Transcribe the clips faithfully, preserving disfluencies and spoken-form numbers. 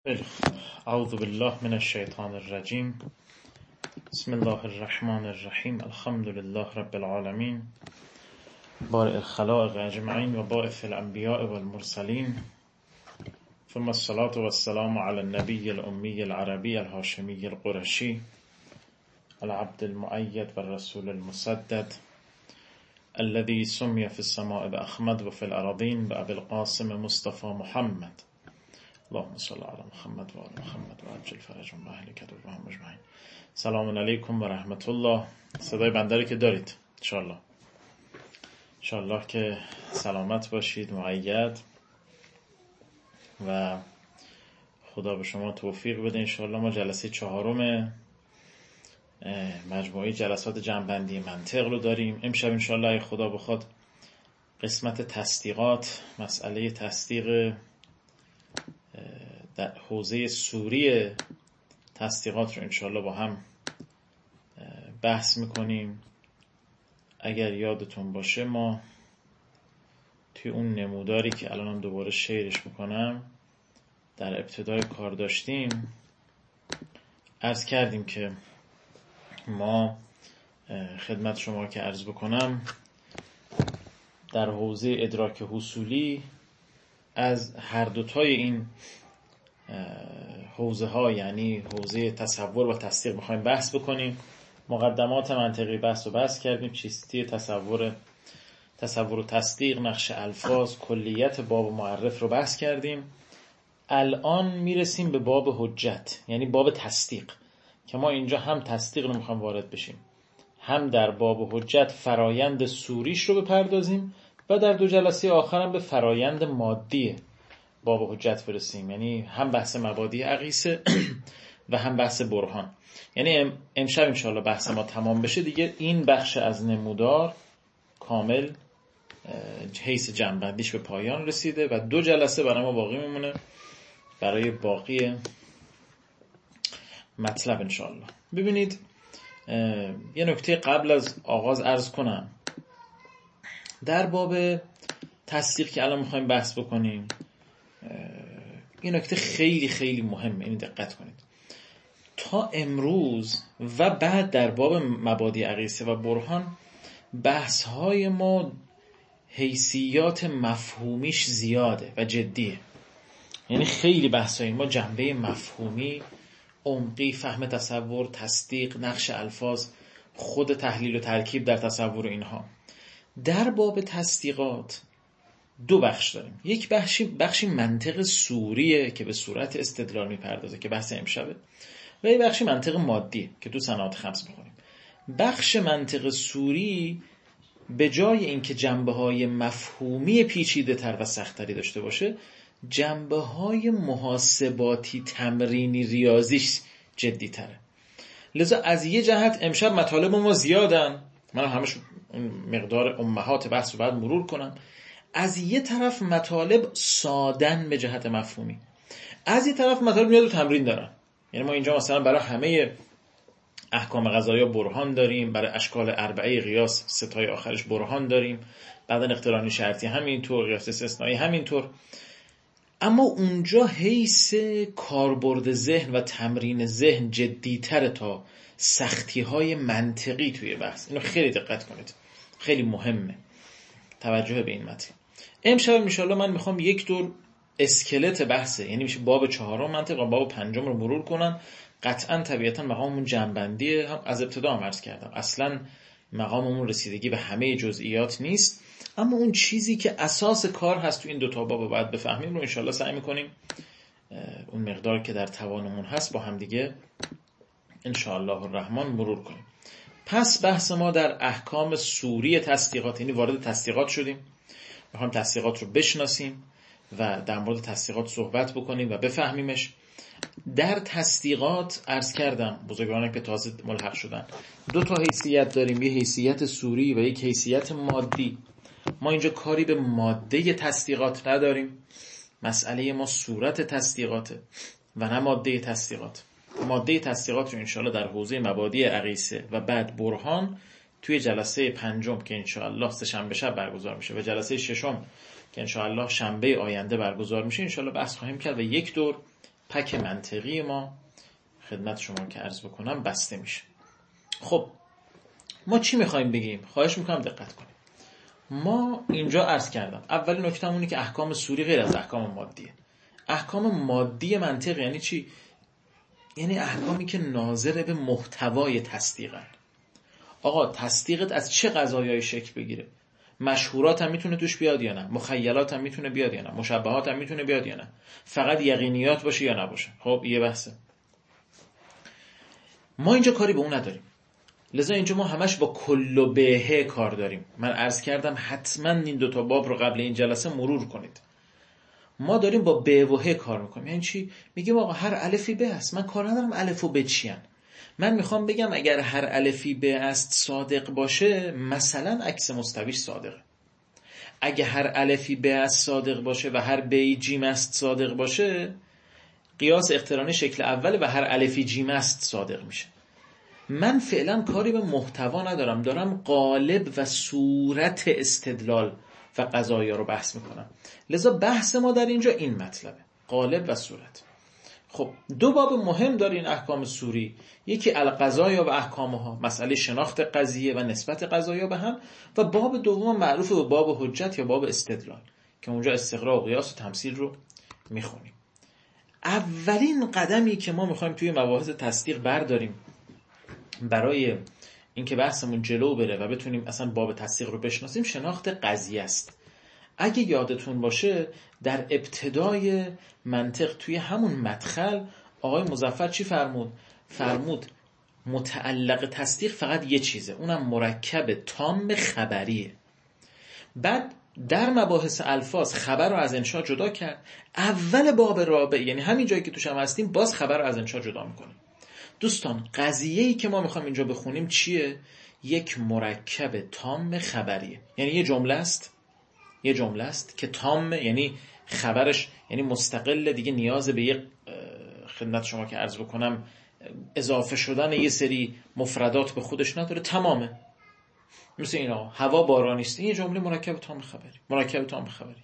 خیلی خوب. اعوذ بالله من الشیطان الرجیم. بسم الله الرحمن الرحیم. الحمد لله رب العالمین، بارئ الخلائق اجمعین و باعث الانبیاء والمرسلین، ثم الصلاة والسلام علی النبی الامی العربی الهاشمی القرشی العبد المؤید والرسول المسدد الذي سمي في السماء بأحمد وفي الأراضين بأبي القاسم مصطفى محمد. اللهم صل علی محمد و آل محمد و عجل فرجهم و اهل کتابهم اجمعین. سلام علیکم و رحمت الله. صدای بنده رو که دارید انشالله انشالله که سلامت باشید، مؤید، و خدا به شما توفیق بده. انشالله ما جلسه چهارم مجموعه جلسات جمع‌بندی منطق رو داریم. امشب انشالله اگه خدا بخواد قسمت تصدیقات، مسئله تصدیق در حوزه سوری تصدیقات رو انشالله با هم بحث میکنیم. اگر یادتون باشه ما توی اون نموداری که الانم دوباره شیرش میکنم در ابتدای کار داشتیم، عرض کردیم که ما خدمت شما که عرض بکنم در حوزه ادراک حصولی از هر دوتای این حوزه ها، یعنی حوزه تصور و تصدیق، میخوایم بحث بکنیم. مقدمات منطقی بحث و بحث کردیم، چیستی تصور تصور و تصدیق، نقش الفاظ، کلیت باب معرف رو بحث کردیم. الان میرسیم به باب حجت، یعنی باب تصدیق، که ما اینجا هم تصدیق رو میخوایم وارد بشیم، هم در باب حجت فرایند سوریش رو بپردازیم و در دو جلسه آخرم به فرایند مادی باب حجت برسیم، یعنی هم بحث مبادی اقیسه و هم بحث برهان. یعنی امشب انشاءالله بحث ما تمام بشه دیگه این بخش از نمودار کامل حیث جمع‌بندیش به پایان رسیده و دو جلسه برای ما باقی میمونه برای باقی مطلب انشاءالله. ببینید یه نکته قبل از آغاز عرض کنم در باب تصدیق که الان میخوایم بحث بکنیم. این نکته خیلی خیلی مهمه، این دقت کنید. تا امروز و بعد در باب مبادی اقیسه و برهان بحث های ما حیثیات مفهومیش زیاده و جدیه، یعنی خیلی بحث های ما جنبه مفهومی، عمقی، فهم تصور، تصدیق، نقش الفاظ، خود تحلیل و ترکیب در تصور اینها. در باب تصدیقات دو بخش داریم. یک بخشی بخشی منطق سوریه که به صورت استدلال میپردازه که بحث امشبه، و یک بخشی منطق مادیه که تو صنعات خمس میخونیم. بخش منطق سوری به جای اینکه جنبه‌های مفهومی پیچیده تر و سخت‌تری داشته باشه، جنبه‌های محاسباتی، تمرینی، ریاضیش جدی تره. لذا از یه جهت امشب مطالب ما زیادن، من همش مقدار امهات بحث رو بعد مرور کنم. از یه طرف مطالب سادن به جهت مفهومی، از یه طرف مطالب نیاز به تمرین دارن. یعنی ما اینجا مثلا برای همه احکام قضایی برهان داریم، برای اشکال اربعه قیاس ستای آخرش برهان داریم، بعد اقترانی شرطی همینطور، قیاس استثنایی همینطور. اما اونجا حیث کاربرد ذهن و تمرین ذهن جدی‌تره تا سختی‌های منطقی توی بحث. اینو خیلی دقت کنید، خیلی مهمه توجه به این مطلب. امشب انشالله من میخوام یک دور اسکلت بحثه، یعنی میشه باب چهارم منطق و باب پنجم رو مرور کنم. قطعا طبیعتا مقاممون جنبندیه، هم از ابتدا هم عرض کردم اصلا مقاممون رسیدگی به همه جزئیات نیست، اما اون چیزی که اساس کار هست تو این دو تا باب باید بفهمیم رو انشالله سعی میکنیم اون مقدار که در توانمون هست با هم دیگه انشالله الرحمن مرور کنیم. پس بحث ما در احکام سوری تصدیقات، یعنی وارد تصدیقات شدیم، میخوایم تصدیقات رو بشناسیم و در مورد تصدیقات صحبت بکنیم و بفهمیمش. در تصدیقات عرض کردم بزرگواران که تازه ملحق شدن دو تا حیثیت داریم، یه حیثیت سوری و یک حیثیت مادی. ما اینجا کاری به ماده تصدیقات نداریم، مسئله ما صورت تصدیقاته و نه ماده تصدیقات. ماده تصدیقات رو انشاءالله در حوزه مبادی اقیسه و بعد برهان توی جلسه پنجم که انشاءالله سه شنبه شب برگزار میشه و جلسه ششم که انشاءالله شنبه آینده برگزار میشه انشاءالله بحث خواهیم کرد و یک دور پک منطقی ما خدمت شما که عرض بکنم بسته میشه. خب ما چی میخوایم بگیم؟ خواهش میکنم دقت کنیم. ما اینجا عرض کردم اولین نکته اونی که احکام صوری غیر از احکام مادیه. احکام مادی منطق یعنی چی؟ یعنی احکامی که ناظر به محتوای تصدیقن. آقا تصدیقت از چه قضایایی شکل بگیره؟ مشهورات هم میتونه توش بیاد یا نه؟ مخیلات هم میتونه بیاد یا نه؟ مشبهات هم میتونه بیاد یا نه؟ فقط یقینیات باشه یا نباشه؟ خب یه بحثه. ما اینجا کاری به اون نداریم، لذا اینجا ما همش با کل و بهه کار داریم. من عرض کردم حتما این دوتا باب رو قبل این جلسه مرور کنید. ما داریم با به و ه کار میکنیم. یعنی چی؟ میگیم آقا هر الفی به است، من کار ندارم الف و به چی ان. من میخوام بگم اگر هر الفی به است صادق باشه، مثلا عکس مستویش صادقه. اگه هر الفی به است صادق باشه و هر به جیم است صادق باشه، قیاس اقترانی شکل اوله و هر الفی جیم است صادق میشه. من فعلا کاری به محتوا ندارم، دارم قالب و صورت استدلال و قضایا رو بحث میکنم. لذا بحث ما در اینجا این مطلبه، قالب و صورت. خب دو باب مهم داره این احکام صوری، یکی القضایا و احکامها، مسئله شناخت قضیه و نسبت قضایا به هم، و باب دوم معروف به باب حجت یا باب استدلال که اونجا استقراء و قیاس و تمثیل رو میخونیم. اولین قدمی که ما میخوایم توی مباحث تصدیق برداریم برای اینکه بحثمون جلو بره و بتونیم اصلا باب تصدیق رو بشناسیم، شناخت قضیه است. اگه یادتون باشه در ابتدای منطق توی همون مدخل آقای مظفر چی فرمود؟ فرمود متعلق تصدیق فقط یه چیزه، اونم مرکب تام خبریه. بعد در مباحث الفاظ خبر رو از انشاء جدا کرد. اول باب رابع، یعنی همین جایی که توش هم هستیم، باز خبر رو از انشاء جدا میکنیم. دوستان قضیه‌ای که ما میخوایم اینجا بخونیم چیه؟ یک مرکب تام خبریه. یعنی یه جمله است، یه جمله است که تام یعنی خبرش یعنی مستقل، دیگه نیاز به یک خدمت شما که عرض بکنم اضافه شدن یه سری مفردات به خودش نداره، تمامه. مثل اینا هوا بارانی است، این یه جمله مرکب تام خبری، مرکب تام خبری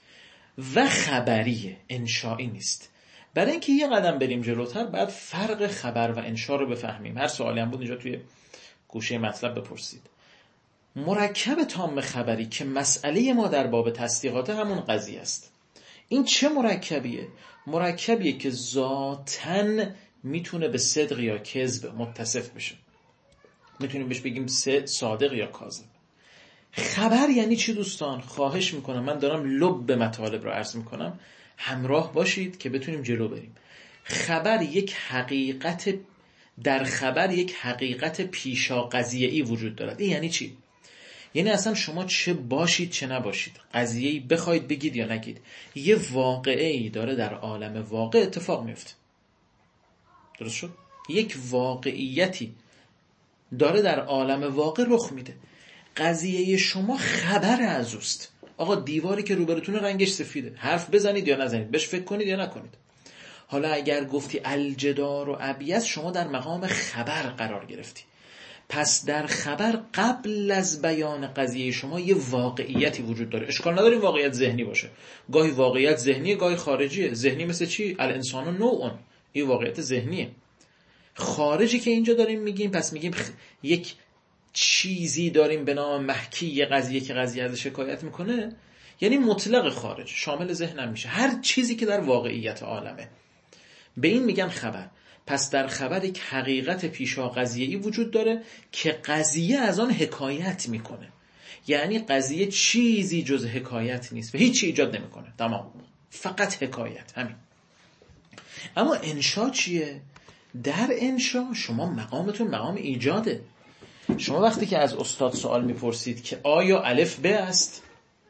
و خبریه، انشائی نیست. برای اینکه یه قدم بریم جلوتر بعد فرق خبر و انشاء رو بفهمیم. هر سوالی هم بود اینجا توی گوشه مطلب بپرسید. مرکب تام خبری که مسئله ما در باب تصدیقات همون قضیه است. این چه مرکبیه؟ مرکبیه که ذاتاً میتونه به صدق یا کذب متصف بشه. میتونیم بهش بگیم صادق یا کاذب. خبر یعنی چی دوستان؟ خواهش میکنم، من دارم لب به مطالب رو عرض میکنم، همراه باشید که بتونیم جلو بریم. خبر یک حقیقت، در خبر یک حقیقت پیشا قضیه‌ای وجود دارد. این یعنی چی؟ یعنی اصلا شما چه باشید چه نباشید، قضیه‌ای بخواید بگید یا نگید، یه واقعه‌ای داره در عالم واقع اتفاق میفته. درست شد؟ یک واقعیتی داره در عالم واقع رخ میده. قضیه شما خبر از اوست. آقا دیواری که روبروتونه رنگش سفیده، حرف بزنید یا نزنید، بهش فکر کنید یا نکنید. حالا اگر گفتی الجدار و ابیض، شما در مقام خبر قرار گرفتی. پس در خبر قبل از بیان قضیه شما یه واقعیتی وجود داره. اشکال نداره این واقعیت ذهنی باشه، گاهی واقعیت ذهنیه گاهی خارجیه. ذهنی مثل چی؟ الانسان نوعن، این واقعیت ذهنیه. خارجی که اینجا داریم میگیم، پس میگیم خ... یک چیزی داریم به نام محکی، یه قضیه که قضیه ازش شکایت میکنه، یعنی مطلق خارج، شامل ذهنم میشه، هر چیزی که در واقعیت عالمه، به این میگن خبر. پس در خبر یک حقیقت پیشا قضیه‌ای وجود داره که قضیه از آن حکایت میکنه. یعنی قضیه چیزی جز حکایت نیست و هیچی ایجاد نمیکنه، تمام، فقط حکایت، همین. اما انشا چیه؟ در انشا شما مقامتون مقام ایجاده. شما وقتی که از استاد سوال میپرسید که آیا الف به است،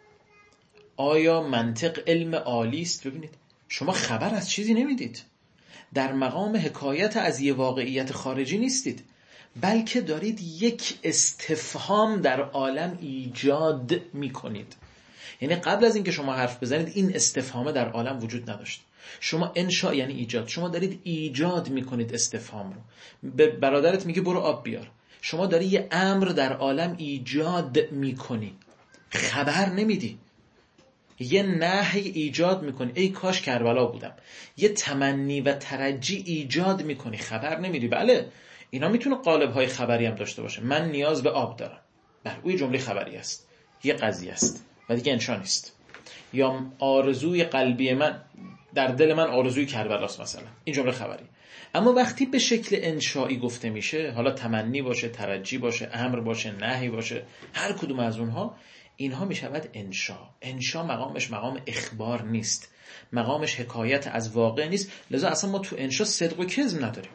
آیا منطق علم عالی است، ببینید شما خبر از چیزی نمیدید، در مقام حکایت از یه واقعیت خارجی نیستید، بلکه دارید یک استفهام در عالم ایجاد میکنید. یعنی قبل از اینکه شما حرف بزنید این استفهام در عالم وجود نداشت. شما انشاء یعنی ایجاد، شما دارید ایجاد میکنید استفهام رو. به برادرت میگه برو آب بیار، شما داری یه امر در عالم ایجاد میکنی، خبر نمیدی. یه نهی ایجاد میکنی، ای کاش کربلا بودم. یه تمنی و ترجی ایجاد میکنی، خبر نمیری. بله اینا میتونه قالب‌های خبری هم داشته باشه. من نیاز به آب دارم، بله اون جمله خبری است، یه قضیه است و دیگه انشا نیست. یا آرزوی قلبی من، در دل من آرزوی کربلاست مثلا، این جمله خبری. اما وقتی به شکل انشایی گفته میشه، حالا تمنی باشه، ترجی باشه، امر باشه، نهی باشه، هر کدوم از اونها، اینها میشود انشا. انشا مقامش مقام اخبار نیست، مقامش حکایت از واقع نیست. لذا اصلا ما تو انشا صدق و کذب نداریم.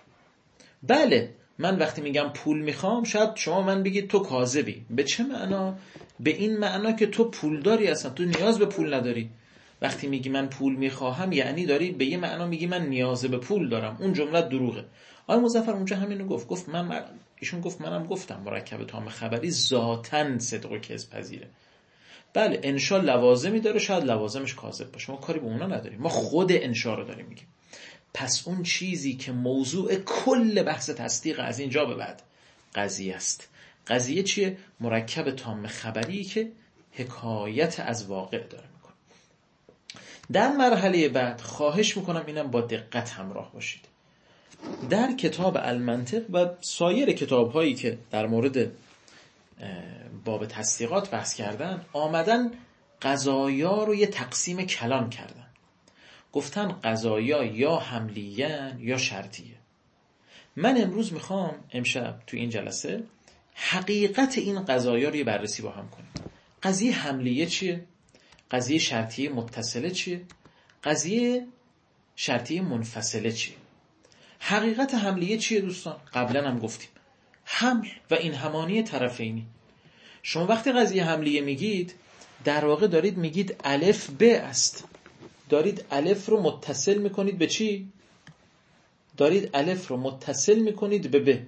بله من وقتی میگم پول میخوام، شاید شما من بگید تو کاذبی. به چه معنا؟ به این معنا که تو پول داری، اصلا تو نیاز به پول نداری. وقتی میگی من پول میخواهم، یعنی داری به یه معنا میگی من نیاز به پول دارم. اون جمله دروغه. آقای مظفر اونجا همینو گفت. گفت من ایشون گفت منم گفتم مرکب تام خبری ذاتاً صدق و کذب پذیره. بله انشا لوازمی داره، شاید لوازمش کاذب باشه، ما کاری به اونا نداریم، ما خود انشا رو داریم میگیم. پس اون چیزی که موضوع کل بحث تصدیق از اینجا به بعد قضیه است. قضیه چیه؟ مرکب تام خبری که حکایت از واقع داره میکنه. در مرحله بعد خواهش میکنم اینم با دقت همراه باشید. در کتاب المنطق و سایر کتاب هایی که در مورد باب تصدیقات بحث کردن، آمدن قضایا رو یه تقسیم کلان کردن. گفتن قضایا یا حملیه یا شرطیه. من امروز میخوام امشب تو این جلسه حقیقت این قضایا رو بررسی با هم کنیم. قضیه حملیه چیه؟ قضیه شرطیه متصله چیه؟ قضیه شرطیه منفصله چیه؟ حقیقت حملیه چیه دوستان؟ قبلا هم گفتیم حمل و این همانی طرفینی. شما وقتی قضیه حملیه میگید، در واقع دارید میگید الف ب است. دارید الف رو متصل میکنید به چی؟ دارید الف رو متصل میکنید به ب.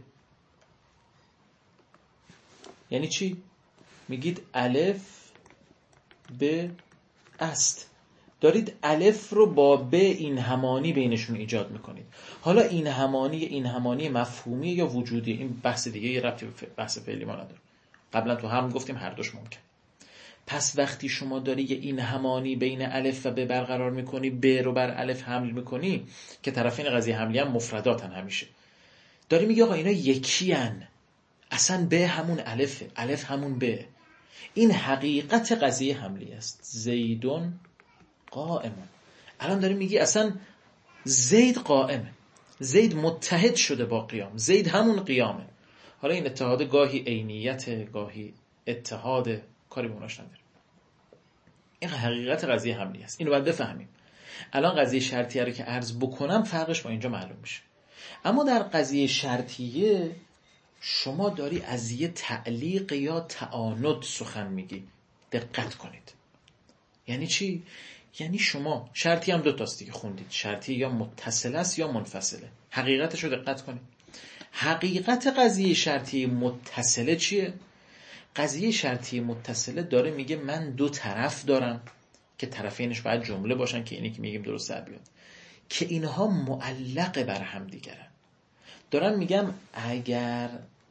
یعنی چی؟ میگید الف ب است. دارید الف رو با ب این همانی بینشون ایجاد میکنید. حالا این همانی این همانی مفهومی یا وجودی، این بحث دیگه، یه ربطی به بحث فعلی ما نداره. قبلا تو هم گفتیم هر دوش ممکن. پس وقتی شما داری این همانی بین الف و ب برقرار میکنی، ب رو بر الف حمل میکنی که طرفین قضیه حملی هم مفرداتن، همیشه داری میگی آقا اینا یکی هن. اصلا ب همون الفه، الف همون ب. این حقیقت قضیه حملی است. زیدون قائمون. الان داری میگی اصلا زید قائمه، زید متحد شده با قیام، زید همون قیامه. حالا این اتحاد گاهی عینیت، گاهی اتحاد، کاری به اوناش نداره. این حقیقت قضیه حملی است. اینو باید بفهمیم. الان قضیه شرطیه رو که عرض بکنم فرقش با اینجا معلوم میشه. اما در قضیه شرطیه شما داری از یه تعلیق یا تعاند سخن میگی. دقت کنید. یعنی چی؟ یعنی شما شرطی هم دو تاست دیگه خوندید، شرطی یا متصل است یا منفصله. حقیقتشو دقت کنید. حقیقت قضیه شرطی متصله چیه؟ قضیه شرطی متصله داره میگه من دو طرف دارم که طرفینش باید جمله باشن، که اینی که میگیم درست در بیاد، که اینها معلق بر هم دیگرن. دارم میگم اگر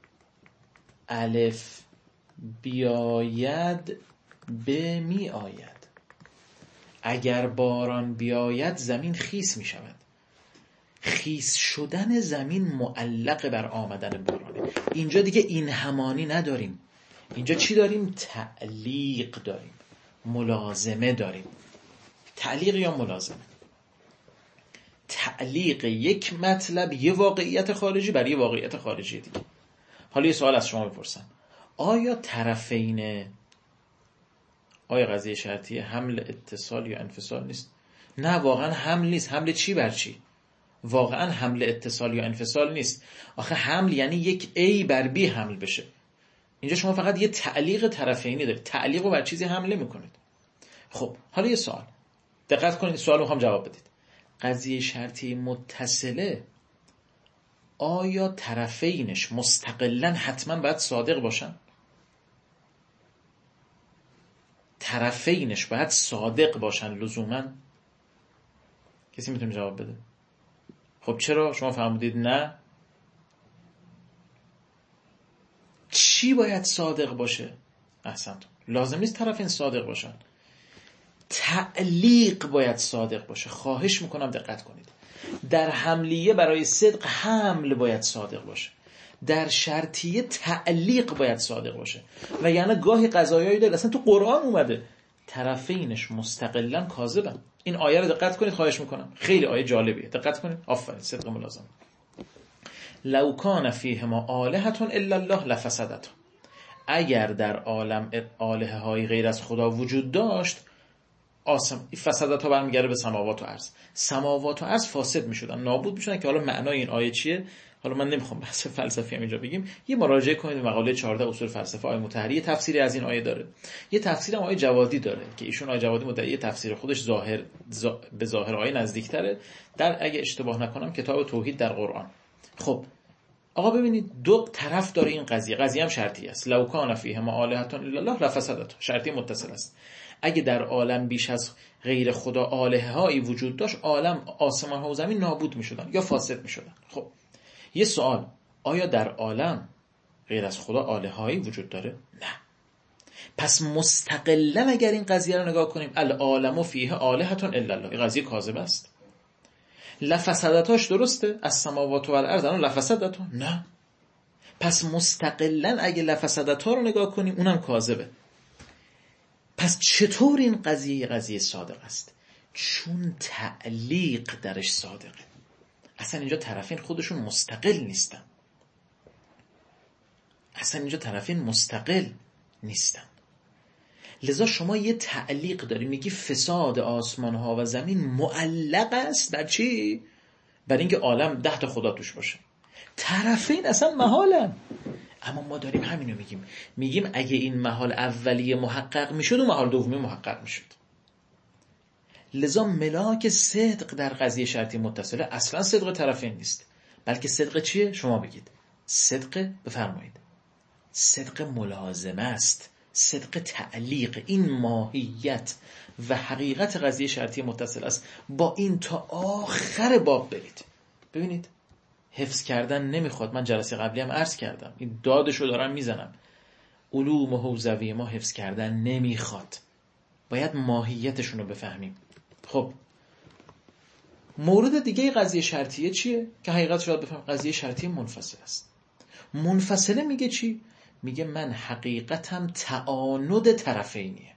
الف بیاید ب می آید، اگر باران بیاید زمین خیس می شود. خیس شدن زمین معلق بر آمدن بارانه. اینجا دیگه این همانی نداریم. اینجا چی داریم؟ تعلیق داریم، ملازمه داریم. تعلیق یا ملازمه؟ تعلیق یک مطلب، یه واقعیت خارجی بر یه واقعیت خارجی دیگه. حالا یه سوال از شما میپرسم، آیا طرفین، آیا قضیه شرطیه حمل اتصال یا انفصال نیست؟ نه واقعا حمل نیست. حمل چی بر چی؟ واقعا حمل اتصال یا انفصال نیست. آخه حمل یعنی یک A بر B حمل بشه. اینجا شما فقط یه تعلیق طرفینی دارید، تعلیق رو بر چیزی حمله میکنید. خب حالا یه سوال، دقت کنید، سوال رو میخوام جواب بدید. قضیه شرطی متصله آیا طرفینش مستقلاً حتما باید صادق باشن؟ طرفینش باید صادق باشن لزوماً؟ کسی میتونه جواب بده؟ خب چرا؟ شما فهمیدید نه؟ چی باید صادق باشه؟ احسنتون. لازم نیست طرفین صادق باشن. تعلیق باید صادق باشه. خواهش میکنم دقت کنید. در حملیه برای صدق حمل باید صادق باشه، در شرطیه تعلیق باید صادق باشه. و یعنی گاهی قضایایی داره اصلا تو قرآن اومده طرفینش مستقلا کاذبن. این آیه رو دقت کنید خواهش میکنم، خیلی آیه جالبیه، دقت کنید. آفرین، صدق ملازم. لو کان فیهما آلهة الا الله لفسدتا. اگر در عالم آلهه های غیر از خدا وجود داشت، آسم فسدتا برمیگره به سماوات و ارض، سماوات و ارض فاسد میشدن، نابود میشدن. که حالا معنای این آیه چیه؟ حالا من نمیخوام بحث فلسفی هم اینجا بگیم، یه مراجعه کنید به مقاله چهارده اصول فلسفه آیه مطهری، تفسیری از این آیه داره. یه تفسیر هم آیه جوادی داره که ایشون آیه جوادی مدعی تفسیر خودش ظاهر زا... به ظاهر آیه نزدیکتره، در اگه اشتباه نکنم کتاب توحید در قرآن. خب آقا ببینید دو طرف داره این قضیه، قضیه هم شرطی است. لو کان فیهما آلهة الا الله لفسدتا، شرطی متصل است. اگه در عالم بیش از غیر خدا آلهه هایی وجود داشت، عالم آسمان ها و زمین نابود می شدن یا فاسد می شدن. خب یه سوال، آیا در عالم غیر از خدا آلهه هایی وجود داره؟ نه. پس مستقلا اگر این قضیه رو نگاه کنیم، العالم فیه آلهة الا الله، این قضیه کاذب است. لفسدتاش درسته؟ از سماوات و الارض الان لفسدتا؟ نه. پس مستقلا اگه لفسدتا رو نگاه کنیم اونم کاذبه. پس چطور این قضیه قضیه صادق است؟ چون تعلیق درش صادقه. اصلا اینجا طرفین خودشون مستقل نیستن. اصلا اینجا طرفین مستقل نیستن. لذا شما یه تعلیق داری، میگی فساد آسمان ها و زمین معلق است در چی؟ بر اینکه عالم ده تا خدا توش باشه. طرفین اصلا محالن. اما ما داریم همینو میگیم، میگیم اگه این محال اولیه محقق میشد و محال دومی محقق میشد. لذا ملاک صدق در قضیه شرطی متصله اصلا صدق طرفین نیست، بلکه صدق چیه؟ شما بگید. صدق، بفرمایید. صدق ملازمه است، صدق تعلیق. این ماهیت و حقیقت قضیه شرطی متصل است. با این تا آخر باب برید. ببینید حفظ کردن نمیخواد. من جلسه قبلی هم عرض کردم، این دادشو دارم میزنم. علوم حوزوی ما حفظ کردن نمیخواد، باید ماهیتشون رو بفهمیم. خب مورد دیگه قضیه شرطیه چیه که حقیقتش رو بفهم؟ قضیه شرطی منفصل است. منفصله میگه چی؟ میگه من حقیقتم تعاند طرفینیه.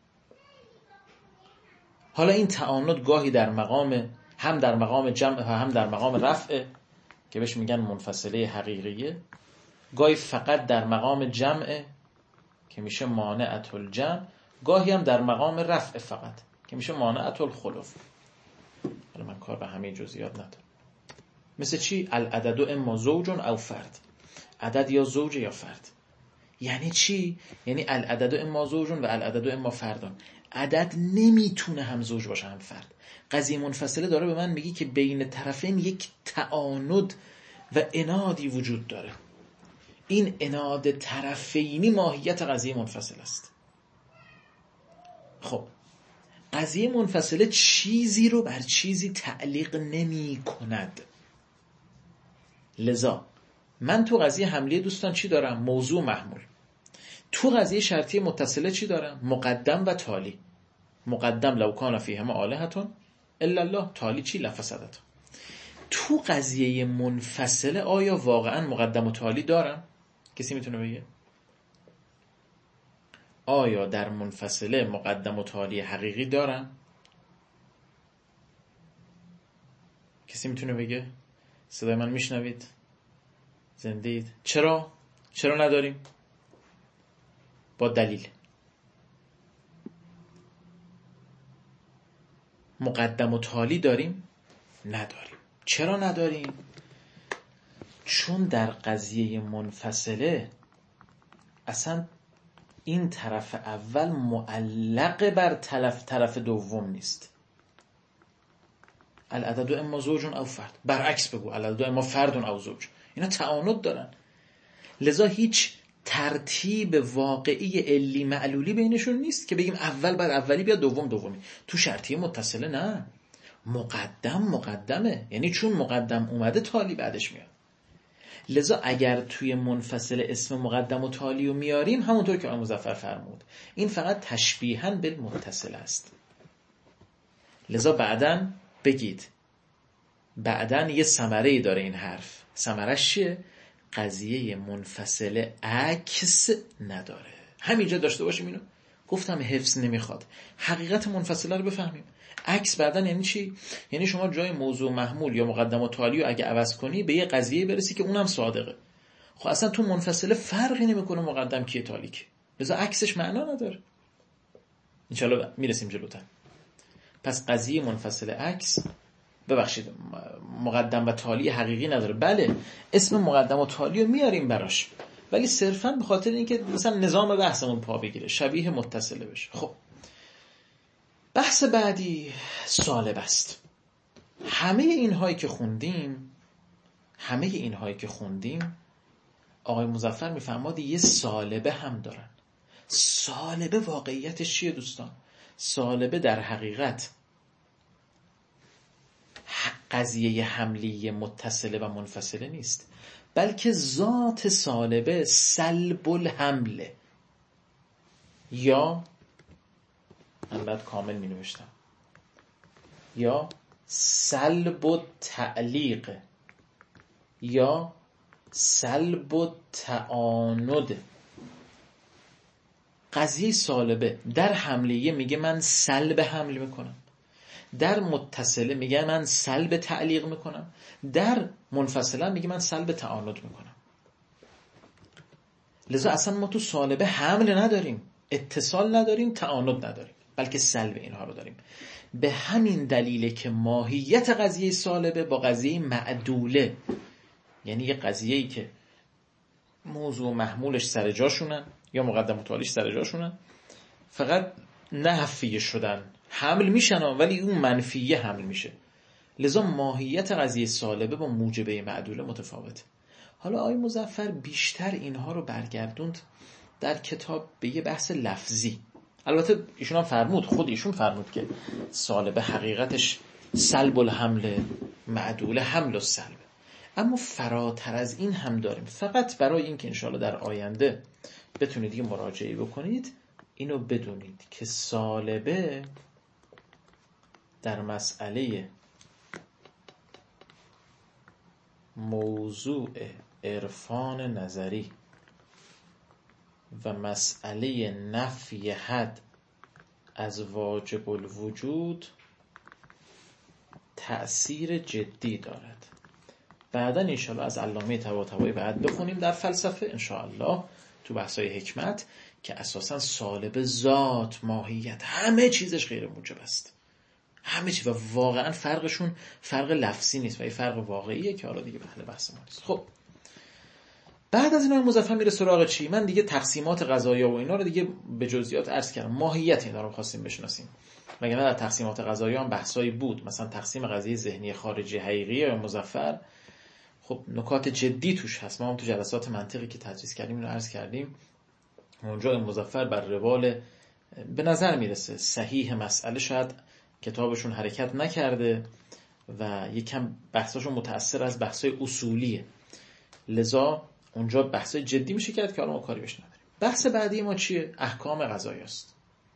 حالا این تعاند گاهی در مقام، هم در مقام جمع و هم در مقام رفع که بهش میگن منفصله حقیقیه، گاهی فقط در مقام جمع که میشه مانعة الجمع، گاهی هم در مقام رفع فقط که میشه مانعة الخلف. حالا من کار به همه جزئیات ندارم. مثل چی؟ العدد اما زوج او فرد. عدد یا زوج یا فرد. یعنی چی؟ یعنی العدد اما زوج و العدد اما فردان. عدد نمیتونه هم زوج باشه هم فرد. قضیه منفصله داره به من میگی که بین طرفین یک تعاند و انادی وجود داره. این اناد طرفینی ماهیت قضیه منفصل است. خب قضیه منفصله چیزی رو بر چیزی تعلیق نمی کند. لذا من تو قضیه حملیه دوستان چی دارم؟ موضوع محمول. تو قضیه شرطی متصله چی دارم؟ مقدم و تالی. مقدم لو کان فیهما آلهة الا الله، تالی چی؟ لفسدتا. تو قضیه منفصله آیا واقعا مقدم و تالی دارم؟ کسی میتونه بگه؟ آیا در منفصله مقدم و تالی حقیقی دارم؟ کسی میتونه بگه؟ صدای من میشنوید؟ زندید؟ چرا؟ چرا نداریم؟ با دلیل. مقدم و تالی داریم؟ نداریم. چرا نداریم؟ چون در قضیه منفصله اصلا این طرف اول معلق بر طرف طرف دوم نیست. العدد اما زوج او فرد. برعکس بگو العدد اما فرد او زوج. اینا تعاند دارن. لذا هیچ ترتیب واقعی علی معلولی بینشون نیست که بگیم اول بعد اولی بیاد دوم دومی. تو شرطی متصله نه، مقدم مقدمه. یعنی چون مقدم اومده تالی بعدش میاد. لذا اگر توی منفصل اسم مقدم و تالی رو میاریم، همونطور که آقای مظفر فرمود، این فقط تشبیهاً بالمتصل است. لذا بعداً بگید، بعداً یه ثمره‌ای داره این حرف. ثمرش چیه؟ قضیه منفصل عکس نداره. همینجا داشته باشیم اینو. گفتم حفظ نمیخواد، حقیقت منفصله رو بفهمیم. عکس بعداً یعنی چی؟ یعنی شما جای موضوع محمول یا مقدم و تالی رو اگه عوض کنی به یه قضیه برسی که اونم صادقه. خب اصلا تو منفصله فرقی نمیکنه مقدم کیه تالی کی، لذا عکسش معنا نداره. انشالله میرسیم جلوتر. پس قضیه منفصل عکس، ببخشید مقدم و تالی حقیقی نداره. بله اسم مقدم و تالی رو میاریم براش، ولی صرفاً به خاطر اینکه مثلا نظام بحثمون پا بگیره، شبیه متصله بشه. خب بحث بعدی سالب است. همه اینهایی که خوندیم همه اینهایی که خوندیم آقای مظفر میفرماد یه سالبه هم دارن. سالبه واقعیتش چیه دوستان؟ سالبه در حقیقت قضیه حملی متصله و منفصله نیست، بلکه ذات سالبه سلب الحمله، یا من بعد کامل می نوشتم، یا سلب التعلیق، یا سلب التعاند. قضیه سالبه در حملیه میگه من سلب حمل میکنم، در متصله میگه من سلب تعلیق میکنم، در منفصله میگه من سلب تعاند میکنم. لذا اصلا ما تو سالبه حمل نداریم، اتصال نداریم، تعاند نداریم، بلکه سلب اینها رو داریم. به همین دلیله که ماهیت قضیه سالبه با قضیه معدوله، یعنی یه قضیه‌ای که موضوع محمولش سر جاشونن یا مقدم و تالیش سر جاشونن، فقط نفیه شدن، حمل میشن ولی اون منفیه حمل میشه. لذا ماهیت قضیه سالبه با موجبه معدوله متفاوته. حالا آقای مظفر بیشتر اینها رو برگردوند در کتاب به یه بحث لفظی. البته ایشون هم فرمود، خود ایشون فرمود که سالبه حقیقتش سلب الحمل، معدوله حمل و سلب. اما فراتر از این هم داریم. فقط برای این که انشاءالله در آینده بتونید یه مراجعه بکنید، اینو بدونید که سالبه در مسئله موضوع عرفان نظری و مسئله نفی حد از واجب الوجود تأثیر جدی دارد. بعدا انشاءالله از علامه طباطبایی بعد بخونیم در فلسفه انشاءالله تو بحثای حکمت که اساسا سالب ذات، ماهیت، همه چیزش غیر موجب است، همه چیز، و واقعا فرقشون فرق لفظی نیست و این فرق واقعیه که حالا دیگه بحث بحث ما نیست. خب بعد از اینا مظفر میره سراغ چی؟ من دیگه تقسیمات قضایا و اینا رو دیگه به جزئیات عرض کردم، ماهیت اینا رو خواستیم بشناسیم. مگر نه در تقسیمات قضایا هم بحثایی بود، مثلا تقسیم قضیه ذهنی خارجی حقیقی یا مظفر، خب نکات جدی توش هست. ما هم تو جلسات منطقی که تدریس کردیم اینو عرض کردیم. اونجا مظفر بر روال به نظر میرسه صحیح مسئله شاید کتابشون حرکت نکرده و یکم بحثاشون متأثر از بحثای اصولیه، لذا اونجا بحثای جدی میشه کرد که حالا ما کاری بهش نداریم. بحث بعدی ما چیه؟ احکام قضایی است.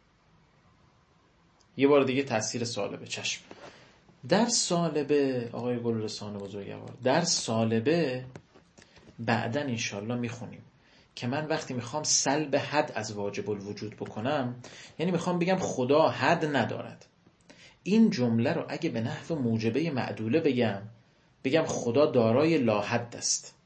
یه بار دیگه تاثیر سالبه. چشم در سالبه آقای گلرسان بزرگوار، در سالبه بعدن انشالله میخونیم که من وقتی میخوام سلب حد از واجب الوجود بکنم، یعنی میخوام بگم خدا حد ندارد، این جمله رو اگه به نحو موجبه معدوله بگم، بگم خدا دارای لا حد است.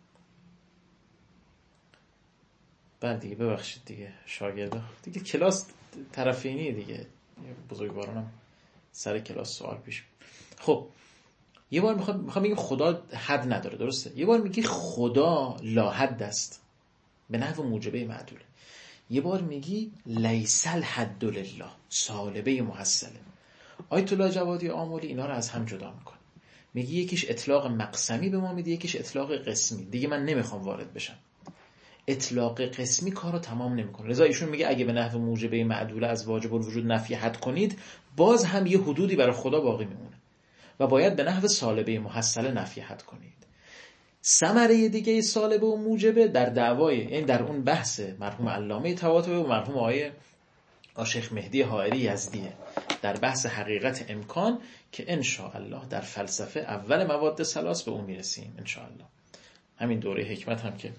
بعد دیگه ببخشید دیگه شاگرده دیگه کلاس طرفینی دیگه، بزرگوارانم سر کلاس سوال پیش. خب یه بار میخوام میخوام بگم خدا حد نداره، درسته؟ یه بار میگی خدا لا حد است به نحو موجبه معدوله، یه بار میگی لیس الحد لله سالبه محصله. آیت الله جوادی آملی اینا رو از هم جدا میکنه، میگی یکیش اطلاق مقسمی به ما میده، یکیش اطلاق قسمی. دیگه من نمیخوام وارد بشم، اطلاق قسمی کارو تمام نمیکنه. لذا ایشون میگه اگه به نحو موجبه معدوله از واجب الوجود نفی حد کنید، باز هم یه حدودی برای خدا باقی میمونه و باید به نحو سالبه محصله نفی حد کنید. ثمره دیگه سالبه و موجبه در دعوای، یعنی در اون بحث مرحوم علامه طباطبایی و مرحوم آقای شیخ مهدی حائری یزدیه. در بحث حقیقت امکان که انشاءالله در فلسفه اول مواد ثلاث به اون میرسیم انشاءالله. همین دوره حکمت هم که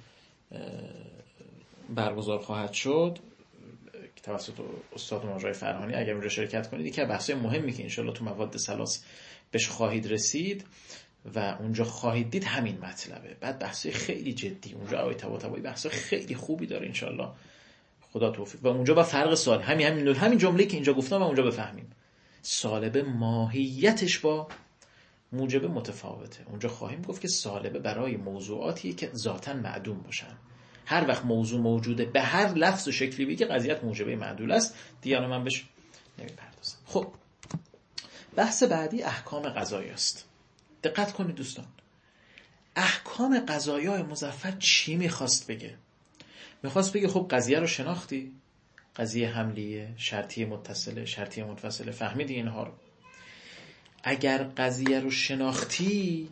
برگزار خواهد شد توسط استاد ماجرای فرهانی، اگر اونجا شرکت کنید، یکی از بحث‌های مهمی که انشاءالله تو مواد ثلاث بهش خواهید رسید و اونجا خواهید دید همین مطلبه. بعد بحث‌های خیلی جدی اونجا آقای طباطبایی بحث‌های خیلی خوبی داره انشاءالله، خدا توفیق. و اونجا با فرق سال همین همین همین جمله که اینجا گفتم و اونجا بفهمیم سالبه ماهیتش با موجبه متفاوته. اونجا خواهیم گفت که سالبه برای موضوعاتی که ذاتاً معدوم باشن. هر وقت موضوع موجوده به هر لفظ و شکلی بگه قضیت موجبه معدول است. دیگه من بهش نمیپردازم. خب بحث بعدی احکام قضایی است. دقت کنید دوستان، احکام قضایی مظفر چی میخواست بگه؟ میخواست بگه خب قضیه رو شناختی، قضیه حملیه، شرطیه متصله، شرطیه منفصله، فهمیدی اینها رو؟ اگر قضیه رو شناختی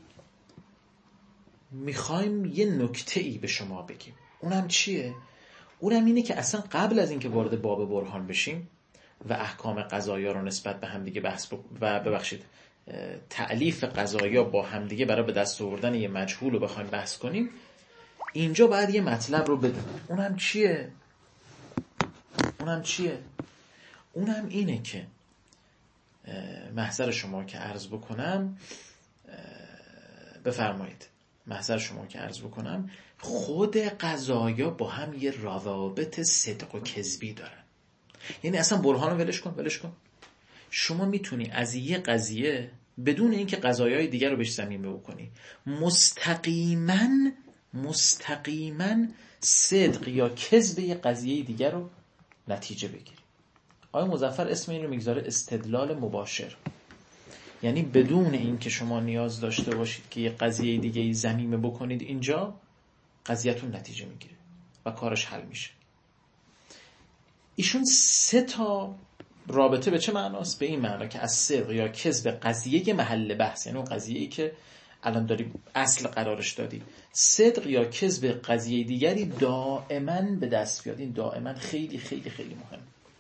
میخوایم یه نکته‌ای به شما بگیم. اونم چیه؟ اونم اینه که اصلا قبل از اینکه وارد باب برهان بشیم و احکام قضایا رو نسبت به همدیگه بحث ب... و ببخشید تألیف قضایا با همدیگه برای به دست آوردن یه مجهول رو بخوایم بحث کنیم، اینجا باید یه مطلب رو بدونیم. اونم چیه؟ اونم چیه؟ اونم اینه که محضر شما که عرض بکنم، بفرمایید، محضر شما که عرض بکنم خود قضایا با هم یه روابط صدق و کذبی دارن. یعنی اصلا برهان رو ولش کن ولش کن شما میتونی از یه قضیه بدون اینکه قضایای دیگر رو بهش ضمیمه بکنی مستقیما مستقیما صدق یا کذب یه قضیه دیگر رو نتیجه بگیری. آقای مظفر اسم این رو میگذاره استدلال مباشر. یعنی بدون اینکه شما نیاز داشته باشید که یه قضیه دیگه ضمیمه بکنید اینجا قضیه‌تون نتیجه میگیره و کارش حل میشه. ایشون سه تا رابطه به چه معناست؟ به این معنا که از صدق یا کذب قضیه محل بحث، یعنی اون قضیه‌ای که الان داری اصل قرارش دادی، صدق یا کذب قضیه دیگری دائما به دست بیاد. این دائما خیلی خیلی خیلی مهم.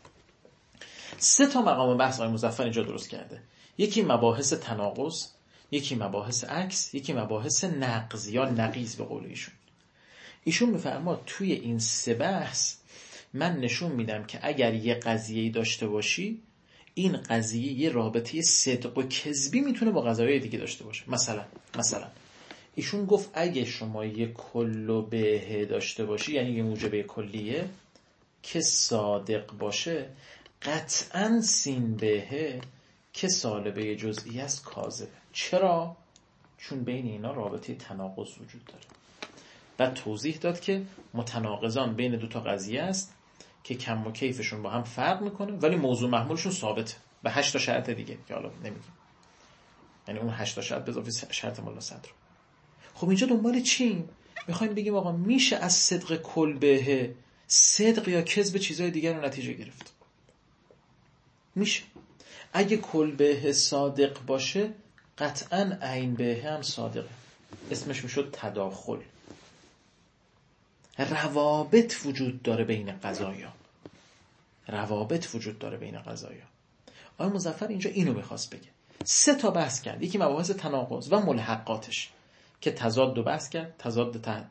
سه تا مقام بحث آقای مظفر اینجا درست کرده. یکی مباحث تناقض، یکی مباحث عکس، یکی مباحث نقض یا نقیض به قول ایشون. ایشون میفرماد توی این سه بحث من نشون میدم که اگر یه قضیه‌ای داشته باشی این قضیه یه رابطه صدق و کذبی میتونه با قضایای دیگه داشته باشه. مثلا مثلا ایشون گفت اگه شما یه کل و به داشته باشی، یعنی یه موجبه کلیه که صادق باشه، قطعاً سین به که سالبه جزئی است کاذبه. چرا؟ چون بین اینا رابطه تناقض وجود داره. بعد توضیح داد که متناقضان بین دو تا قضیه است که کم و کیفشون با هم فرق میکنه ولی موضوع محمولشون ثابته به هشت تا شرط دیگه که حالا نمیگیم، یعنی اون هشت تا شرط به اضافه شرط ملا صدر. خب اینجا دنبال چیم؟ میخوایم بگیم آقا میشه از صدق کل به صدق یا کذب چیزای دیگر رو نتیجه گرفت. میشه. اگه کل به صادق باشه قطعاً عین به هم صادقه. اسمش میشد تداخل. روابط وجود داره بین قضایا. روابط وجود داره بین قضایا. آقای مظفر اینجا اینو میخواست بگه. سه تا بحث کرد. یکی مباحث تناقض و ملحقاتش که تضاد دو بحث کرد. تضاد تحت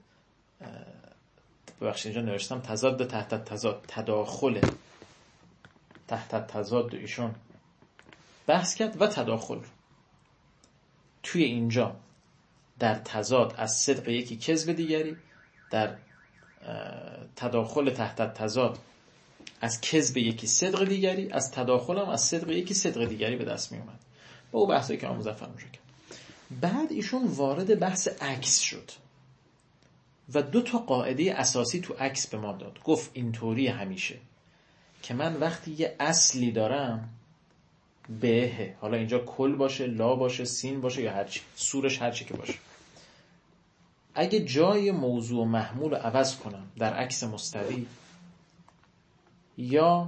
ببخشید اینجا نوشتم تضاد تحت تضاد، تداخل تحت تضاد ایشون بحث کرد و تداخل. توی اینجا در تضاد از صدق یکی کذب دیگری، در تداخل تحت تضاد از کذب یکی صدق دیگری، از تداخل هم از صدق یکی صدق دیگری به دست می اومد. با اون بحثی که آقای مظفر اونجا کرد. بعد ایشون وارد بحث عکس شد و دو تا قاعده اساسی تو عکس به ما داد. گفت اینطوری همیشه که من وقتی یه اصلی دارم به، حالا اینجا کل باشه، لا باشه، سین باشه یا هرچی، سورش هرچی که باشه، اگه جای موضوع و محمول رو عوض کنم در عکس مستوی یا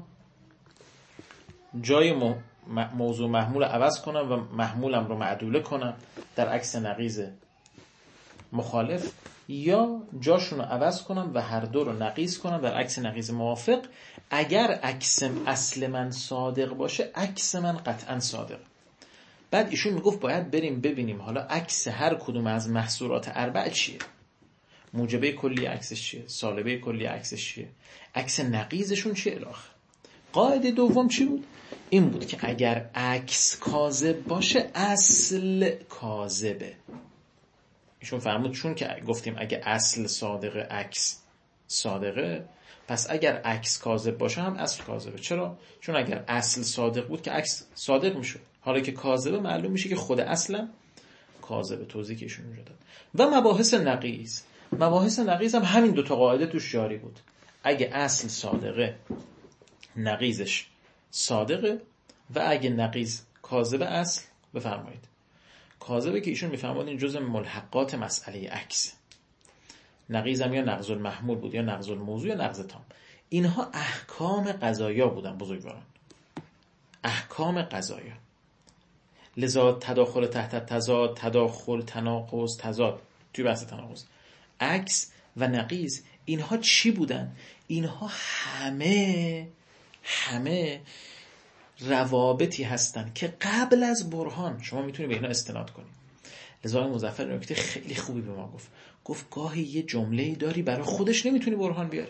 جای مو... موضوع محمول رو عوض کنم و محمولم رو معدوله کنم در عکس نقیض مخالف، یا جاشون رو عوض کنم و هر دو رو نقیض کنم در عکس نقیض موافق. اگر عکس اصل من صادق باشه عکس من قطعا صادق. بعد ایشون میگفت باید بریم ببینیم حالا عکس هر کدوم از محصورات اربع چیه، موجبه کلی عکسش چیه، سالبه کلی عکسش چیه، عکس نقیضشون چیه الاخر. قاعده دوم چی بود؟ این بود که اگر عکس کاذب باشه اصل کاذبه. ایشون فرمود چون که گفتیم اگه اصل صادقه عکس صادقه، پس اگر عکس کاذب باشه هم اصل کاذبه. چرا؟ چون اگر اصل صادق بود که عکس صادق میشد، حالا که کاذبه معلوم میشه که خود اصلا کاذبه. توضیح که ایشون اونجا داد. و مباحث نقیض، مباحث نقیض هم همین دو تا قاعده توش جاری بود. اگه اصل صادقه نقیضش صادقه، و اگه نقیض کاذبه اصل بفرمایید کاذبه، که ایشون میفرماد این جزء ملحقات مسئله عکس. نقیض هم یا نقض المحمول بود یا نقض الموضوع یا نقض تام. اینها احکام قضایا بودن بزرگواران، احکام قضایا. لذا تداخل تحت تضاد، تداخل، تناقض، تضاد توی بحث تناقض، عکس و نقیض، اینها چی بودن؟ اینها همه همه روابطی هستن که قبل از برهان شما میتونی به اینا استناد کنی. لذا مظفر نکته خیلی خوبی به ما گفت. گفت گاهی یه جمله‌ای داری برای خودش نمیتونی برهان بیاری،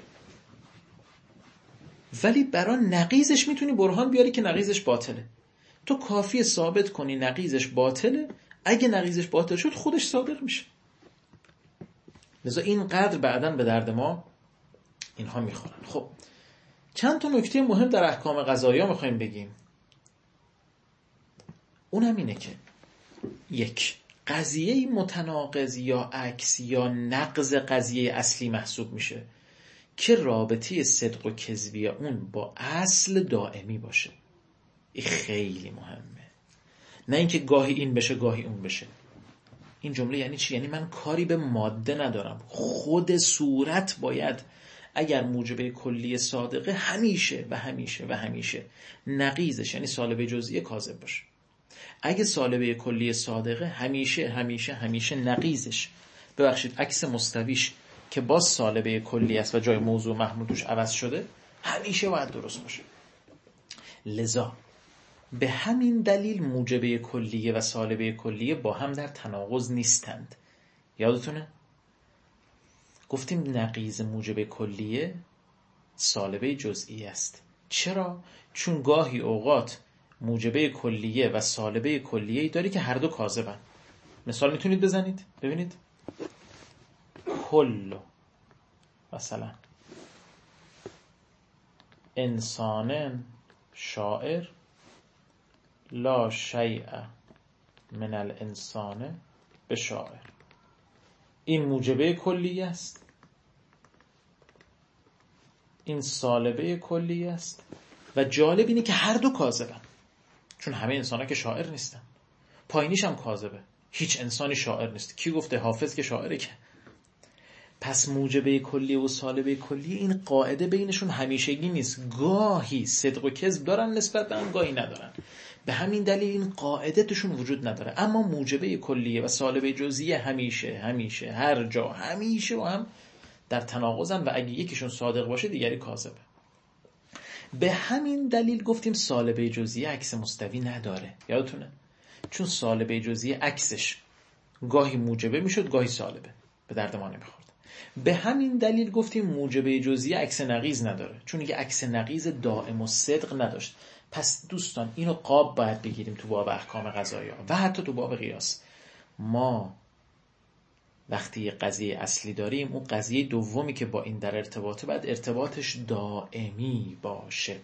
ولی برای نقیضش میتونی برهان بیاری که نقیضش باطله. تو کافیه ثابت کنی نقیضش باطله، اگه نقیضش باطل شد خودش صادق میشه. لذا اینقدر بعداً به درد ما اینها میخورن. خب چند تا نکته مهم در احکام قضایا میخوایم بگیم. اونم اینه که یک، قضیه متناقض یا عکس یا نقض قضیه اصلی محسوب میشه که رابطه صدق و کذبی اون با اصل دائمی باشه. این خیلی مهمه، نه اینکه گاهی این بشه گاهی اون بشه. این جمله یعنی چی؟ یعنی من کاری به ماده ندارم، خود صورت باید اگر موجبه کلی صادقه همیشه و همیشه و همیشه نقیضش یعنی سالبه جزئیه کاذب باشه. اگه سالبه کلی صادقه همیشه همیشه همیشه نقیضش، ببخشید عکس مستویش که باز سالبه کلی است و جای موضوع محمول توش عوض شده همیشه باید درست باشه. لذا به همین دلیل موجبه کلیه و سالبه کلیه با هم در تناقض نیستند. یادتونه؟ گفتیم نقیض موجبه کلیه سالبه جزئی است. چرا؟ چون گاهی اوقات موجبه کلیه و سالبه کلیه داری که هر دو کاذبن. مثال میتونید بزنید ببینید. کل مثلا انسان شاعر لا شیء من الانسان بشاعر. این موجبه کلیه است، این سالبه کلیه است، و جالب اینه که هر دو کاذبن، چون همه انسان ها که شاعر نیستن. پایینیش هم کاذبه، هیچ انسانی شاعر نیست. کی گفته؟ حافظ که شاعره که. پس موجبه کلی و سالبه کلی این قاعده بینشون همیشگی نیست، گاهی صدق و کذب دارن نسبت به هم، گاهی ندارن. به همین دلیل این قاعده توشون وجود نداره. اما موجبه کلیه و سالبه جزئیه همیشه همیشه هر جا همیشه و هم در تناقضن، و اگه یکیشون صادق باشه دیگری کاذبه. به همین دلیل گفتیم سالبه جزئیه عکس مستوی نداره. یادتونه؟ چون سالبه جزئیه عکسش گاهی موجبه میشد گاهی سالبه، به درد ما نمیخورد. به همین دلیل گفتیم موجبه جزئیه عکس نقیض نداره، چون یه عکس نقیض دائم و صدق نداشت. پس دوستان اینو قاب باید بگیریم تو باب احکام قضایا و حتی تو باب قیاس. ما وقتی یه قضیه اصلی داریم، اون قضیه دومی که با این در ارتباطه باید ارتباطش دائمی باشه.